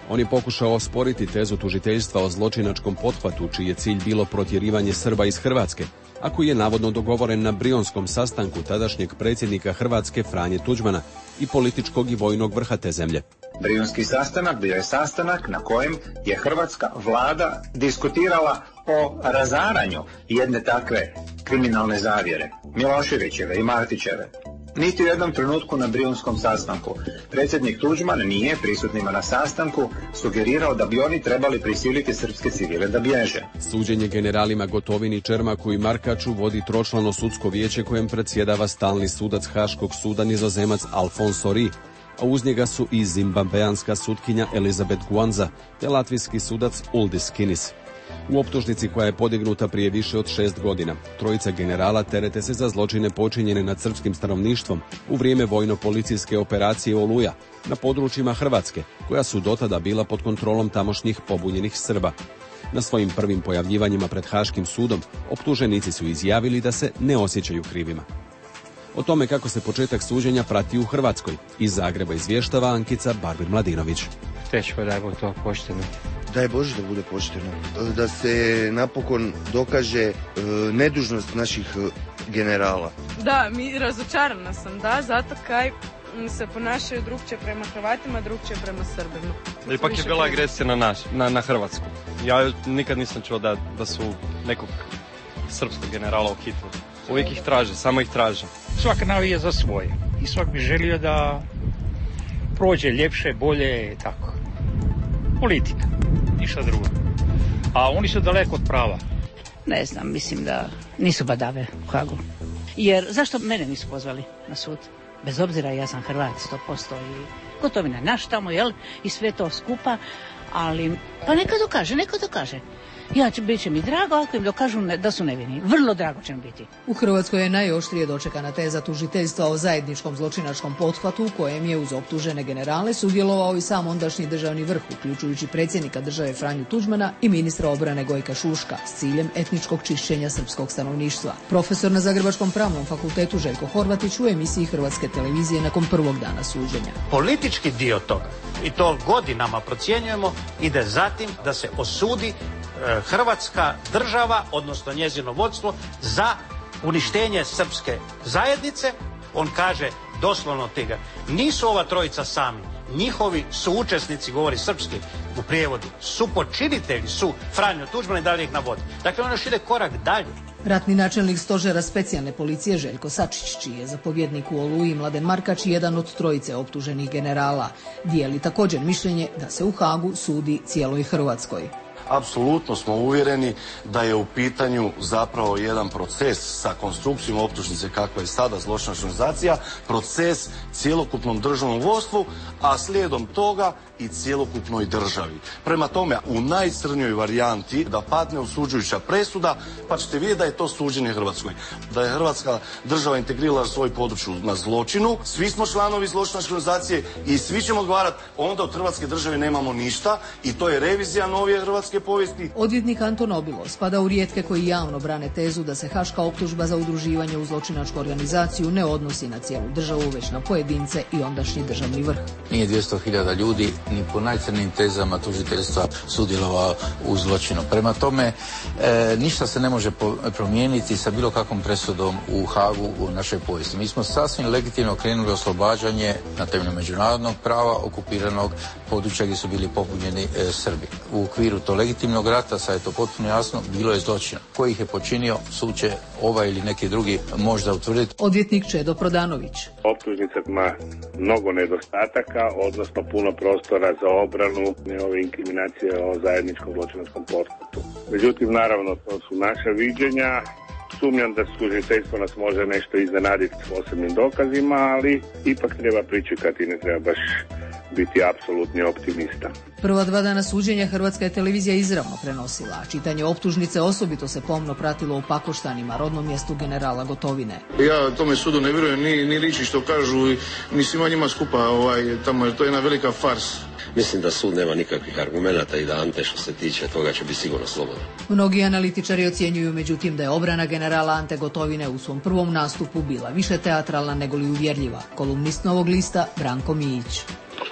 On je pokušao osporiti tezu tužiteljstva o zločinačkom pothvatu, čiji je cilj bilo protjerivanje Srba iz Hrvatske, a koji je navodno dogovoren na Brionskom sastanku tadašnjeg predsjednika Hrvatske Franje Tuđmana i političkog i vojnog vrha te zemlje. Brionski sastanak bio je sastanak na kojem je hrvatska vlada diskutirala o razaranju jedne takve kriminalne zavjere, Miloševićeve i Martićeve. Niti u jednom trenutku na Brionskom sastanku predsjednik Tuđman nije prisutnima na sastanku sugerirao da bi oni trebali prisiliti srpske civile da bježe. Suđenje generalima Gotovini, Čermaku i Markaču vodi tročlano sudsko vijeće kojem predsjedava stalni sudac Haškog suda Nizozemac Alfonso Ri, a uz njega su i zimbabveanska sutkinja Elizabeth Guanza te latvijski sudac Uldis Kinis. U optužnici koja je podignuta prije više od šest godina, trojica generala terete se za zločine počinjene nad srpskim stanovništvom u vrijeme vojno-policijske operacije Oluja na područjima Hrvatske, koja su dotada bila pod kontrolom tamošnjih pobunjenih Srba. Na svojim prvim pojavljivanjima pred Haškim sudom optuženici su izjavili da se ne osjećaju krivima. O tome kako se početak suđenja prati u Hrvatskoj, iz Zagreba izvještava Ankica Barbir-Mladinović. Teško da je to pošteno. Daj Bože da bude pošteno. Da se napokon dokaže e, nedužnost naših generala. Da, mi razočarana sam, da, zato kaj se ponašaju drugčije prema Hrvatima, drugčije prema Srbima. Ipak je bila agresija na, naš, na, na Hrvatsku. Ja nikad nisam čuo da, da su nekog srpskog generala uhitili. Uvijek ih traže, samo ih traže. Svak navija za svoje i svak bi želio da prođe ljepše, bolje, tako. Politika, ništa drugo. A oni su daleko od prava. Ne znam, mislim da nisu badave u Hagu. Jer zašto mene nisu pozvali na sud? Bez obzira, ja sam Hrvat sto posto i Gotovina naš tamo, jel? I sve to skupa, ali pa neka dokaže, neka dokaže. Ja će, bit će mi drago ako im dokažu ne, da su nevini. Vrlo drago će mi biti. U Hrvatskoj je najoštrije dočekana teza tužiteljstva o zajedničkom zločinačkom pothvatu u kojem je uz optužene generale sudjelovao i sam ondašnji državni vrh, uključujući predsjednika države Franju Tuđmana i ministra obrane Gojka Šuška s ciljem etničkog čišćenja srpskog stanovništva. Profesor na Zagrebačkom pravnom fakultetu Željko Horvatić u emisiji Hrvatske televizije nakon prvog dana suđenja. Politički dio toga, i to godinama procjenjujemo, ide zatim da se osudi Hrvatska država, odnosno njezino vodstvo, za uništenje srpske zajednice. On kaže doslovno tega. Nisu ova trojica sami. Njihovi su učesnici, govori srpski u prijevodu, su počinitelji, su Franjo Tuđman i dalje ih navodi. Dakle, on još ide korak dalje. Ratni načelnik stožera specijalne policije Željko Sačić, čiji je zapovjednik u Oluji Mladen Markač jedan od trojice optuženih generala, dijeli također mišljenje da se u Hagu sudi cijeloj Hrvatskoj. Apsolutno smo uvjereni da je u pitanju zapravo jedan proces sa konstrukcijom optužnice kakva je sada zločinačka organizacija, proces cjelokupnom državnom vodstvu, a slijedom toga i cjelokupnoj državi. Prema tome, u najcrnjoj varijanti da padne osuđujuća presuda, pa ćete vidjeti da je to suđenje Hrvatskoj. Da je Hrvatska država integrirala svoj području na zločinu, svi smo članovi zločinačke organizacije i svi ćemo odgovarati, onda od Hrvatske države nemamo ništa i to je revizija novije hrvatske povijesti. Odvjetnik Anton Obilo spada u rijetke koji javno brane tezu da se haška optužba za udruživanje u zločinačku organizaciju ne odnosi na cijelu državu, već na pojedince i ondašnji državni vrh. Nije dvjesto hiljada ljudi ni po najcrnijim tezama tužiteljstva sudjelovao u zločinu. Prema tome, e, ništa se ne može po, promijeniti sa bilo kakvom presudom u Hagu u našoj povijesti. Mi smo sasvim legitimno krenuli oslobađanje na temelju međunarodnog prava okupiranog područja gdje su bili pobunjeni e, Srbi. U okviru to legitimnog rata, sad je to potpuno jasno, bilo je zločina. Ko ih je počinio, sud će ovaj ili neki drugi možda utvrditi. Odvjetnik Čedo Prodanović. Optužnica ima mnogo nedostataka, odnosno puno prostora za obranu ove inkriminacije o zajedničkom zločinačkom pothvatu. Međutim, naravno, to su naša viđenja. Sumnjam da tužiteljstvo nas može nešto iznenaditi s posebnim dokazima, ali ipak treba pričekati, ne treba baš biti apsolutni optimista. Prva dva dana suđenja Hrvatska je televizija izravno prenosila, a čitanje optužnice osobito se pomno pratilo u Pakoštanima, rodnom mjestu generala Gotovine. Ja tome sudu ne vjerujem ni, ni riči što kažu, ni svima njima skupa, ovaj, tamo je to jedna velika fars. Mislim da sud nema nikakvih argumenata i da Ante što se tiče toga će biti sigurno slobodan. Mnogi analitičari ocjenjuju međutim da je obrana generala Ante Gotovine u svom prvom nastupu bila više teatralna nego li uvjerljiva. Kolumnist Novog lista Branko Mijić.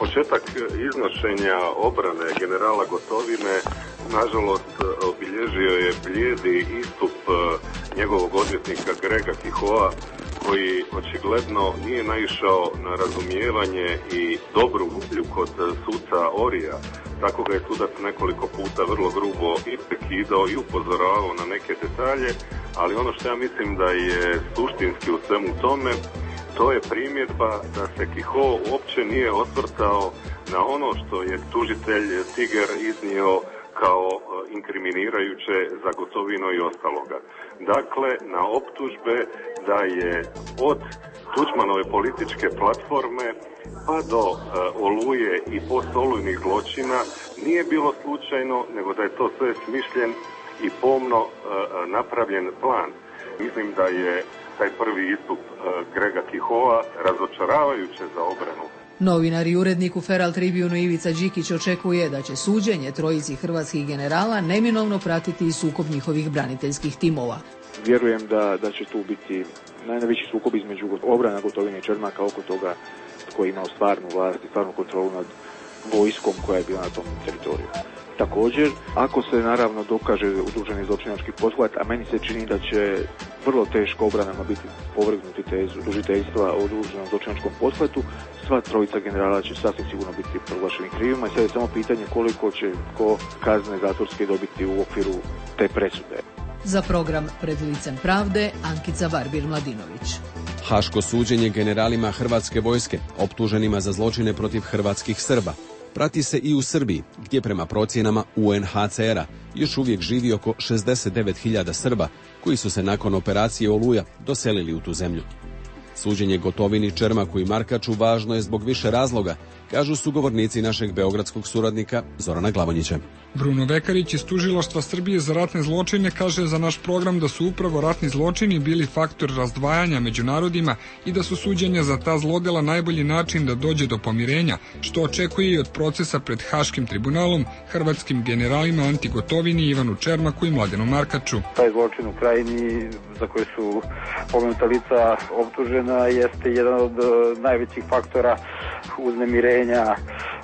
Početak iznošenja obrane generala Gotovine nažalost obilježio je blijedi istup njegovog odvjetnika Grega Kihoa, koji očigledno nije naišao na razumijevanje i dobru volju kod suca Orija. Tako ga je sudac nekoliko puta vrlo grubo i prekidao i upozoravao na neke detalje, ali ono što ja mislim da je suštinski u svemu tome, to je primjedba da se Kiho uopće nije osvrtao na ono što je tužitelj Tiger iznio kao inkriminirajuće za Gotovinu i ostaloga. Dakle, na optužbe da je od Tuđmanove političke platforme pa do uh, Oluje i postolujnih zločina nije bilo slučajno, nego da je to sve smišljen i pomno uh, napravljen plan. Mislim da je taj prvi istup uh, Grega Kihoa razočaravajuće za obranu. Novinar i urednik u Feral Tribunu Ivica Đikić očekuje da će suđenje trojici hrvatskih generala neminovno pratiti i sukob njihovih braniteljskih timova. Vjerujem da, da će tu biti najveći sukob između obrana Gotovine i Čermaka oko toga tko je imao stvarnu vlast i stvarnu kontrolu nad vojskom koja je bila na tom teritoriju. Također, ako se naravno dokaže udruženi zločinački pothvat, a meni se čini da će vrlo teško obranama biti povrgnuti tezu tužiteljstva o udruženom zločinačkom pothvatu, sva trojica generala će sasvim sigurno biti proglašeni krivima i sad je samo pitanje koliko će ko kazne zatvorske dobiti u okviru te presude. Za program Pred licem pravde, Ankica Barbir-Mladinović. Haško suđenje generalima hrvatske vojske, optuženima za zločine protiv hrvatskih Srba, prati se i u Srbiji, gdje prema procjenama U N H C R-a još uvijek živi oko šezdeset devet hiljada Srba koji su se nakon operacije Oluja doselili u tu zemlju. Suđenje Gotovini, Čermaku i Markaču važno je zbog više razloga, kažu sugovornici našeg beogradskog suradnika Zorana Glavonjića. Bruno Vekarić iz Tužilaštva Srbije za ratne zločine kaže za naš program da su upravo ratni zločini bili faktor razdvajanja među narodima i da su suđenja za ta zlodela najbolji način da dođe do pomirenja, što očekuje i od procesa pred Haškim tribunalom, hrvatskim generalima Anti Gotovini, Ivanu Čermaku i Mladenu Markaču. Taj zločin u Krajini za koje su pomenuta lica optužena jeste jedan od najvećih faktora uznemirenja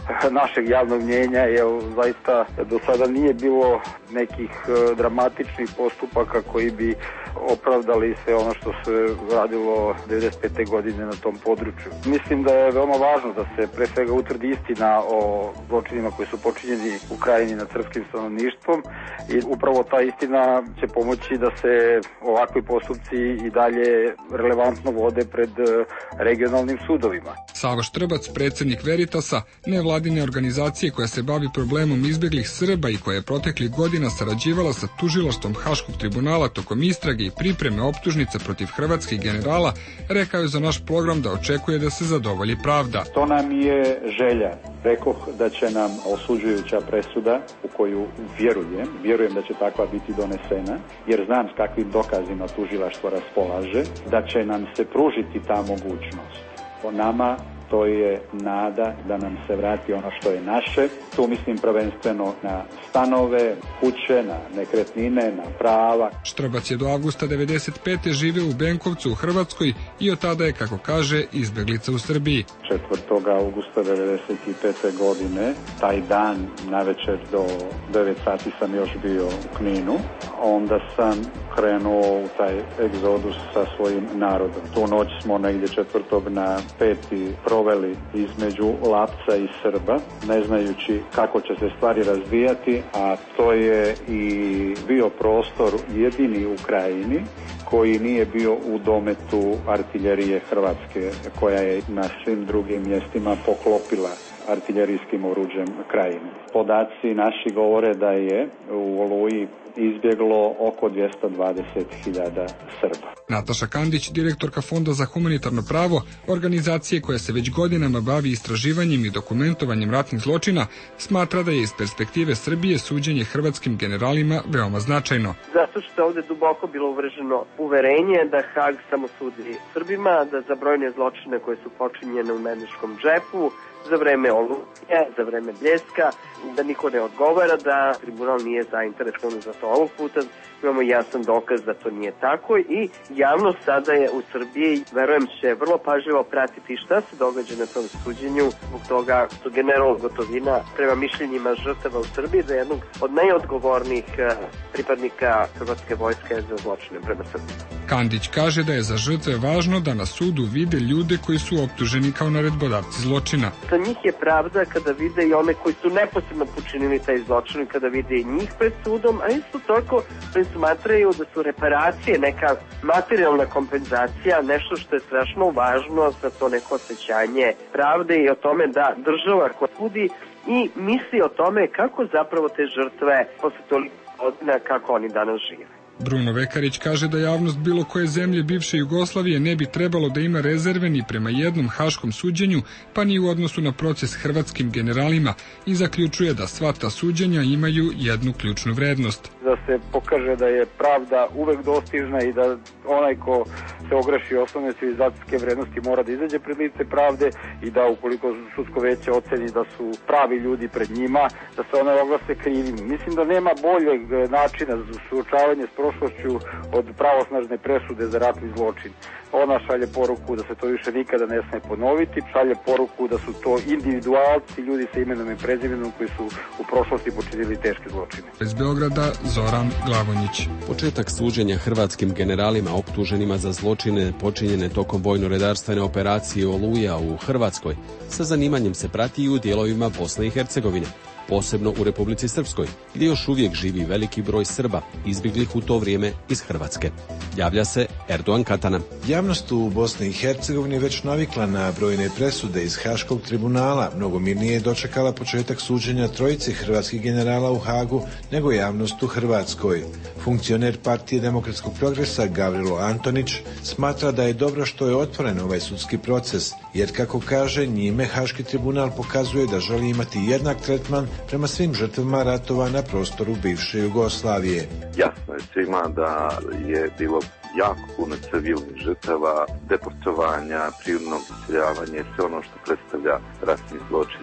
našeg javnog mnjenja, jer zaista do sada nije bilo nekih dramatičnih postupaka koji bi opravdali se ono što se radilo devedeset pete godine na tom području. Mislim da je veoma važno da se pre svega utvrdi istina o zločinima koji su počinjeni u Krajini nad srpskim stanovništvom i upravo ta istina će pomoći da se ovakvi postupci i dalje relevantno vode pred regionalnim sudovima. Savo Štrbac, predsjednik Veritasa, nevladine organizacije koja se bavi problemom izbjeglih Srba i koja je proteklih godina sarađivala sa tužilaštvom Haškog tribunala tokom istrage i pripreme optužnica protiv hrvatskih generala, rekao je za naš program da očekuje da se zadovolji pravda. To nam je želja. Rekoh da će nam osuđujuća presuda, u koju vjerujem, vjerujem da će takva biti donesena, jer znam s kakvim dokazima tužilaštvo raspolaže, da će nam se pružiti ta mogućnost. Po nama to je nada da nam se vrati ono što je naše. Tu mislim prvenstveno na stanove, kuće, na nekretnine, na prava. Štrbac je do avgusta devedeset pete živio u Benkovcu u Hrvatskoj i od tada je, kako kaže, izbjeglica u Srbiji. četvrtog avgusta devedeset pete godine, taj dan navečer do devet sati sam još bio u Kninu. Onda sam krenuo u taj egzodus sa svojim narodom. Tu noć smo negdje četvrtog na peti proveli između Lapca i Srba, ne znajući kako će se stvari razvijati, a to je i bio prostor jedini u Krajini koji nije bio u dometu artiljerije Hrvatske, koja je na svim drugim mjestima poklopila artiljerijskim oruđem Krajine. Podaci naši govore da je u Oluji izbjeglo oko dvjesto dvadeset hiljada Srba. Nataša Kandić, direktorka Fonda za humanitarno pravo, organizacije koja se već godinama bavi istraživanjem i dokumentovanjem ratnih zločina, smatra da je iz perspektive Srbije suđenje hrvatskim generalima veoma značajno. Zato što je ovdje duboko bilo uvrženo uverenje da Hag samo sudi Srbima, da za brojne zločine koje su počinjene u medničkom džepu za vreme Oluje, za vreme Bljeska, da niko ne odgovara, da tribunal nije zainteresovan za to ovog puta. Imamo jasan dokaz da to nije tako i javnost sada je u Srbiji, verujem, će vrlo pažljivo pratiti šta se događa na tom suđenju, zbog toga što general Gotovina prema mišljenjima žrtava u Srbiji da je jednog od najodgovornijih pripadnika Hrvatske vojske za zločine prema Srbiji. Kandić kaže da je za žrtve važno da na sudu vide ljude koji su optuženi kao naredbodavci zločina. Za njih je pravda kada vide i one koji su neposredno počinili taj zločin, kada vide i njih pred sudom, a isto toliko smatraju da su reparacije neka materijalna kompenzacija, nešto što je strašno važno za to neko osjećanje pravde i o tome da država koja sudi i misli o tome kako zapravo te žrtve posle toliko godina kako oni danas žive. Bruno Vekarić kaže da javnost bilo koje zemlje bivše Jugoslavije ne bi trebalo da ima rezerve ni prema jednom haškom suđenju, pa ni u odnosu na proces hrvatskim generalima i zaključuje da sva ta suđenja imaju jednu ključnu vrednost. Da se pokaže da je pravda uvek dostižna i da onaj ko se ogreši osnovne civilizacijske vrednosti mora da izađe pred lice pravde i da ukoliko sudsko veće oceni da su pravi ljudi pred njima, da se one oglase krivim. Mislim da nema boljeg načina za suočavanje s prošlošću od pravosnažne presude za ratni zločin. Ona šalje poruku da se to više nikada ne sme ponoviti, šalje poruku da su to individualci, ljudi sa imenom i prezimenom koji su u prošlosti počinili teške zločine. Iz Beograda Zoran Glavonjić. Početak suđenja hrvatskim generalima optuženima za zločine počinjene tokom vojno-redarstvene operacije Oluja u Hrvatskoj sa zanimanjem se prati i u dijelovima Bosne i Hercegovine, posebno u Republici Srpskoj, gdje još uvijek živi veliki broj Srba izbjeglih u to vrijeme iz Hrvatske. Javlja se Erdogan Katana. Javnost u Bosni i Hercegovini već navikla na brojne presude iz Haškog tribunala, mnogo mirnije je dočekala početak suđenja trojice hrvatskih generala u Hagu nego javnost u Hrvatskoj. Funkcioner Partije demokratskog progresa Gavrilo Antonić smatra da je dobro što je otvoren ovaj sudski proces, jer kako kaže, njime Haški tribunal pokazuje da želi imati jednak tretman prema svim žrtvama ratova na prostoru bivše Jugoslavije. Jasno je svima da je bilo jako puno civilnih žrtava, deportovanja, prirodnog iseljavanja, sve ono što predstavlja ratni zločin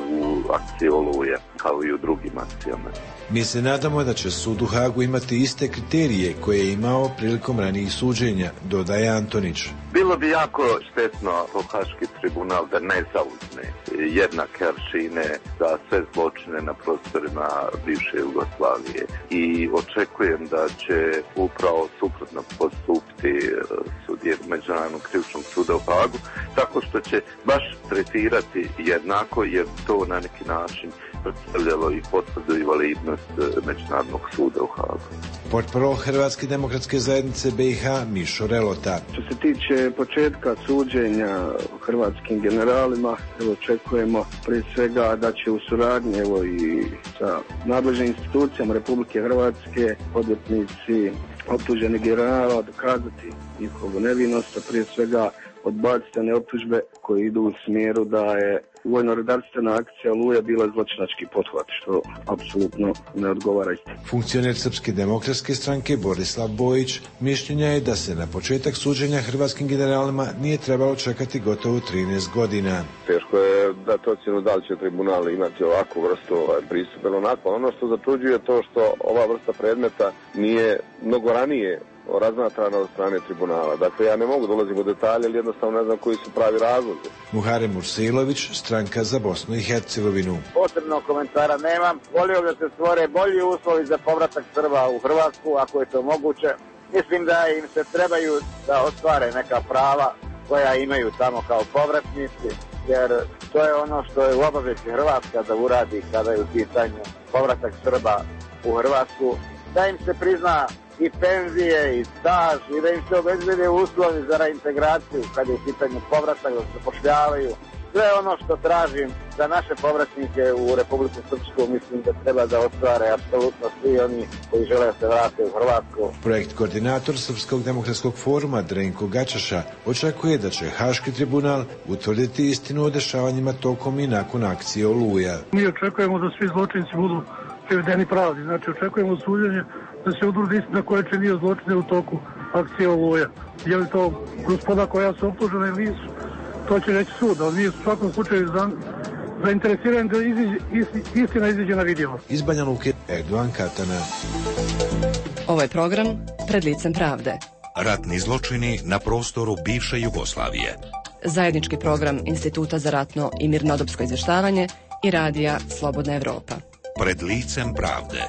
u akciji Oluje, kao i u drugim akcijama. Mi se nadamo da će sud u Hagu imati iste kriterije koje je imao prilikom ranijih suđenja, dodaje Antonić. Bilo bi jako štetno po Haški tribunal da ne zauzme jednake aršine za sve zločine na prostorima bivše Jugoslavije i očekujem da će upravo suprotno postupiti sudije Međunarodnog krivičnog suda u Hagu, tako što će baš tretirati jednako, jer to na neki način predstavljalo i potvrdu i validnost Međunarodnog suda u Hagu. Portparol Hrvatske demokratske zajednice B i H Mišo Relota. Što se tiče početka suđenja hrvatskim generalima, evo očekujemo prije svega da će u suradnji evo i sa nadležnim institucijama Republike Hrvatske odvjetnici optuženih generala dokazati njihovu nevinost, a prije svega odbaciti one optužbe koje idu u smjeru da je vojno-redarstvena akcija Oluja bila zločinački pothvat, što apsolutno ne odgovara istini. Funkcioner Srpske demokratske stranke Borislav Bojić mišljenja je da se na početak suđenja hrvatskim generalima nije trebalo čekati gotovo trinaest godina. Teško je dati ocjenu da li će tribunal imati ovakvu vrstu pristupa ili onako. Ono što začuđuje to što ova vrsta predmeta nije mnogo ranije razmatrana od strane tribunala. Dakle, ja ne mogu dolaziti u detalje, ali jednostavno ne znam koji su pravi razlozi. Muharem Mursilović, stranka za Bosnu i Hercegovinu. Posebno komentara nemam. Volio da se stvore bolji uslovi za povratak Srba u Hrvatsku, ako je to moguće. Mislim da im se trebaju da ostvare neka prava koja imaju tamo kao povratnici, jer to je ono što je u obavezi Hrvatska da uradi kada je u pitanju povratak Srba u Hrvatsku. Da im se prizna i penzije i staž i da im se obezbede uslovi za reintegraciju kad je u pitanju povratak, da se pošljavaju. Sve ono što tražim za naše povratnike u Republiku Srpsku, mislim da treba da ostvare apsolutno svi oni koji žele da se vrate u Hrvatsku. Projekt koordinator Srpskog demokratskog foruma Drenko Gačaša očekuje da će Haški tribunal utvrditi istinu o dešavanjima tokom i nakon akcije Oluja. Mi očekujemo da svi zločinci budu privedeni pravdi, znači očekujemo suđenje da se utvrdi istina koja činio zločine u toku akcije Oluja. Je li to gospoda koja su optužena ili nisu? to će reći sud, ali mi u svakom slučaju za, zainteresiran da iziđe, istina iziđe na vidjelo. Iz Banja Luke, Erdogan Katana. Ovo je program Pred licem pravde. Ratni zločini na prostoru bivše Jugoslavije. Zajednički program Instituta za ratno i mirnodopsko izvještavanje i radija Slobodna Evropa. Pred licem pravde.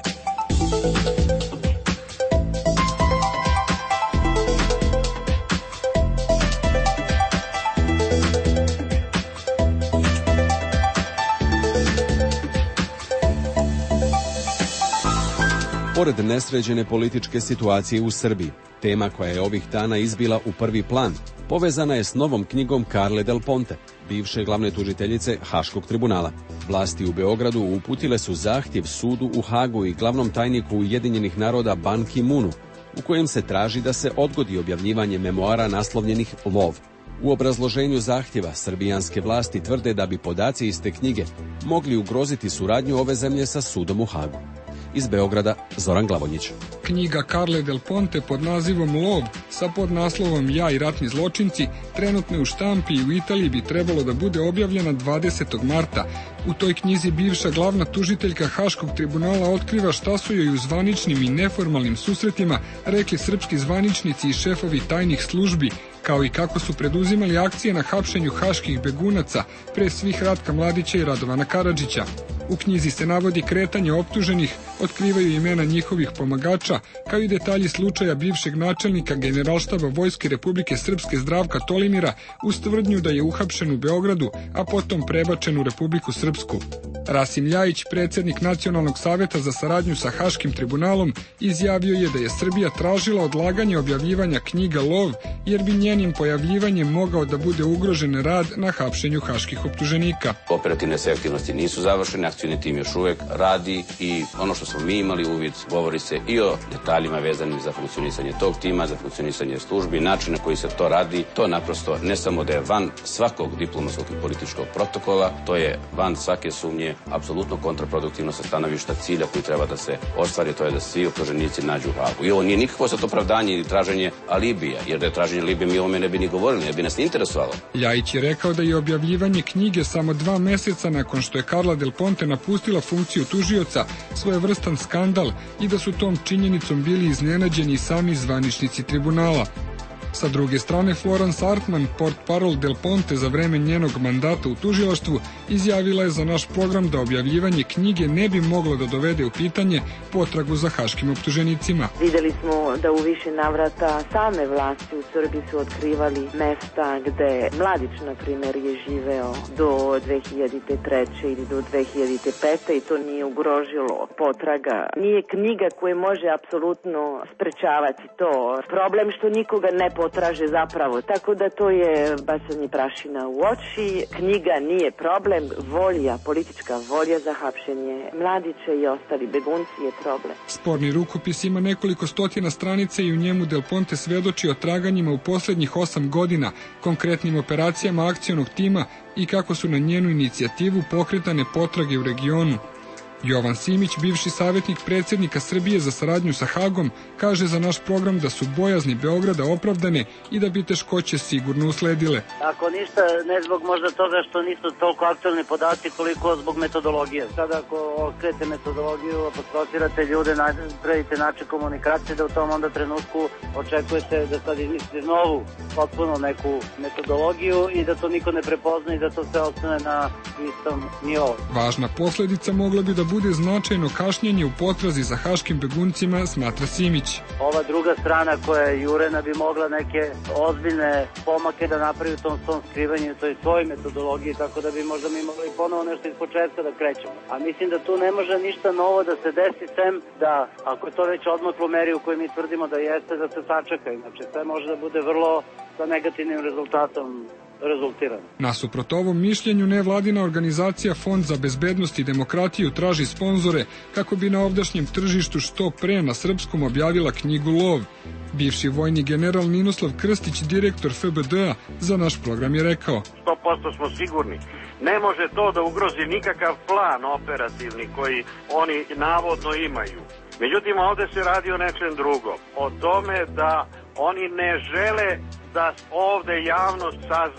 Pored nesređene političke situacije u Srbiji, tema koja je ovih dana izbila u prvi plan, povezana je s novom knjigom Carle Del Ponte, bivše glavne tužiteljice Haškog tribunala. Vlasti u Beogradu uputile su zahtjev sudu u Hagu i glavnom tajniku Ujedinjenih naroda Ban Ki-moonu, u kojem se traži da se odgodi objavljivanje memoara naslovljenih Lov. U obrazloženju zahtjeva srbijanske vlasti tvrde da bi podaci iz te knjige mogli ugroziti suradnju ove zemlje sa sudom u Hagu. Iz Beograda, Zoran Glavonjić. Knjiga Carle Del Ponte pod nazivom Lov sa podnaslovom Ja i ratni zločinci trenutno je u štampi i u Italiji bi trebalo da bude objavljena dvadesetog marta. U toj knjizi bivša glavna tužiteljka Haškog tribunala otkriva šta su joj u zvaničnim i neformalnim susretima rekli srpski zvaničnici i šefovi tajnih službi, kao i kako su preduzimali akcije na hapšenju haških begunaca, pre svih Ratka Mladića i Radovana Karadžića. U knjizi se navodi kretanje optuženih, otkrivaju imena njihovih pomagača, kao i detalji slučaja bivšeg načelnika Generalštaba Vojske Republike Srpske Zdravka Tolimira uz tvrdnju da je uhapšen u Beogradu, a potom prebačen u Republiku Srpsku. Rasim Ljajić, predsjednik Nacionalnog saveta za saradnju sa Haškim tribunalom, izjavio je da je Srbija tražila odlaganje objavljivanja knjiga Lov, jer bi njenim pojavljivanjem mogao da bude ugrožen rad na hapšenju haških optuženika. Operativne sve aktivnosti nisu završene, akcioni tim još uvek radi i ono što smo mi imali uvid, govori se i o detaljima vezanim za funkcionisanje tog tima, za funkcionisanje službi, način na koji se to radi. To naprosto ne samo da je van svakog diplomatskog i političkog protokola, to je van svake sumnje, apsolutno kontraproduktivno sa stanovišta cilja koji treba da se ostvari, to je da svi optuženici nađu u Hagu. I ovo nije nikakvo sad opravdanje ili traženje alibija, jer da je traženje alibija mi o ovome ne bi ni govorili, ne bi nas ni interesovalo. Ljajić je rekao da je objavljivanje knjige samo dva meseca nakon što je Carla Del Ponte napustila funkciju tužioca svojevrstan skandal i da su tom činjenicom bili iznenađeni sami zvaničnici tribunala. Sa druge strane, Florence Artman, portparol Del Ponte za vreme njenog mandata u tužilaštvu, izjavila je za naš program da objavljivanje knjige ne bi moglo da dovede u pitanje potragu za haškim optuženicima. Videli smo da u više navrata same vlasti u Srbiji su otkrivali mesta gde Mladić, na primjer, je živeo do dve hiljade treće ili do dve hiljade pete i to nije ugrožilo potraga. Nije knjiga koja može apsolutno sprečavati to. Problem što nikoga ne potraže zapravo, tako da to je bacanje prašina u oči. Knjiga nije problem, volja, politička volja za hapšenje Mladića i ostali begunci je problem. Sporni rukopis ima nekoliko stotina stranica i u njemu Del Ponte svedoči o traganjima u posljednjih osam godina, konkretnim operacijama akcionog tima i kako su na njenu inicijativu pokretane potrage u regionu. Jovan Simić, bivši savjetnik predsjednika Srbije za saradnju sa Hagom, kaže za naš program da su bojazni Beograda opravdane i da bi teškoće sigurno usledile. Ako ništa, ne zbog možda toga što nisu toliko aktualni podaci koliko zbog metodologije. Sada ako okrijete metodologiju, apostrofirate ljude, pravite način komunikacije, da u tom onda trenutku očekujete da sad izmislite novu, potpuno neku metodologiju i da to niko ne prepozna i da to sve ostane na istom nivou. Važna posljedica mogla bi da bude značajno kašnjenje u potrazi za haškim beguncima, smatra Simić. Ova druga strana koja je jurena bi mogla neke ozbiljne pomake da napravi u tom svom skrivanju, to je svoj metodologiji, tako da bi možda mi mogli ponovo nešto iz početka da krećemo. A mislim da tu ne može ništa novo da se desi, sem da, ako je to već odmaklo meri u kojoj mi tvrdimo da jeste, da se sačeka. Znači, sve može da bude vrlo sa negativnim rezultatom rezultirano. Nasuprot ovom mišljenju, nevladina organizacija Fond za bezbednost i demokratiju traži sponzore kako bi na ovdašnjem tržištu što pre na srpskom objavila knjigu Lov. Bivši vojni general Ninoslav Krstić, direktor F B D-a, za naš program je rekao: sto posto smo sigurni. Ne može to da ugrozi nikakav plan operativni koji oni navodno imaju. Međutim, ovde se radi o nečem drugom. O tome da oni ne žele da ovde javnost sazna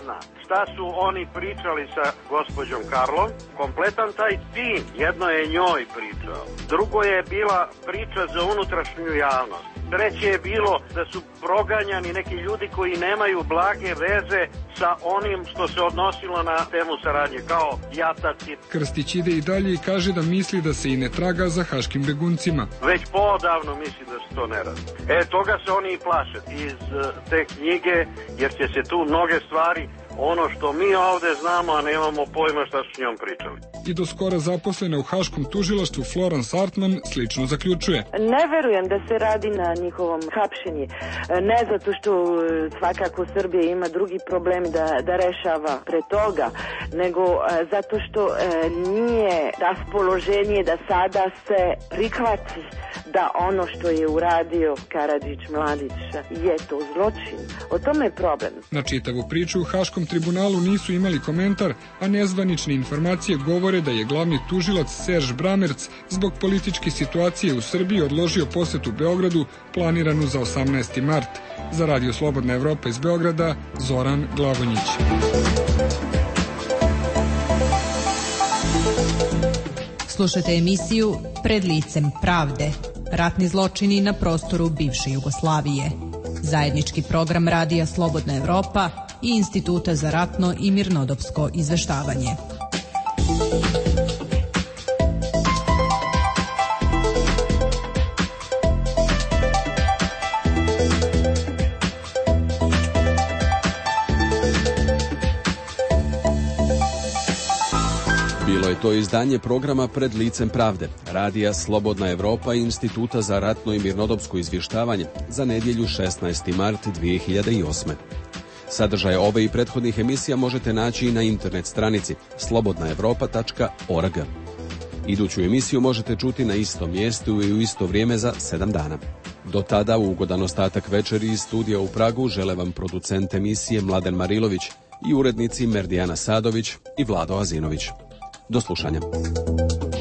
šta su oni pričali sa gospođom Karlom. Kompletan taj tim, jedno je njoj pričao, drugo je bila priča za unutrašnju javnost. Treće je bilo da su proganjani neki ljudi koji nemaju blage veze sa onim što se odnosilo na temu saradnje, kao jataci. Krstić ide i dalje i kaže da misli da se i ne traga za haškim beguncima. Već poodavno misli da se to ne radi. E, toga se oni i plaše iz te knjige, jer će se tu mnoge stvari, ono što mi ovde znamo, a nemamo pojma šta su s njom pričali. I do skora zaposlena u haškom tužilaštvu Florence Hartman slično zaključuje. Ne verujem da se radi na njihovom hapšenju. Ne zato što svakako Srbija ima drugi problem da, da rešava pre toga, nego zato što nije raspoloženje da sada se prihvati da ono što je uradio Karadžić Mladić je to zločin. O tome je problem. Na čitavu priču u Haškom tribunalu nisu imali komentar, a nezvanične informacije govore da je glavni tužilac Serž Bramerc zbog političke situacije u Srbiji odložio posetu Beogradu planiranu za osamnaesti mart. Za Radio Slobodna Evropa iz Beograda, Zoran Glavonjić. Slušajte emisiju Pred licem pravde. Ratni zločini na prostoru bivše Jugoslavije. Zajednički program Radija Slobodna Evropa i Instituta za ratno i mirnodopsko izveštavanje. Bilo je to izdanje programa Pred licem pravde, Radija Slobodna Evropa i Instituta za ratno i mirnodopsko izvještavanje za nedjelju šesnaesti mart dvije hiljade osme. Sadržaje ove i prethodnih emisija možete naći i na internet stranici slobodna evropa tačka org. Iduću emisiju možete čuti na istom mjestu i u isto vrijeme za sedam dana. Do tada ugodan ostatak večeri iz studija u Pragu žele vam producent emisije Mladen Marilović i urednici Merdijana Sadović i Vlado Azinović. Do slušanja.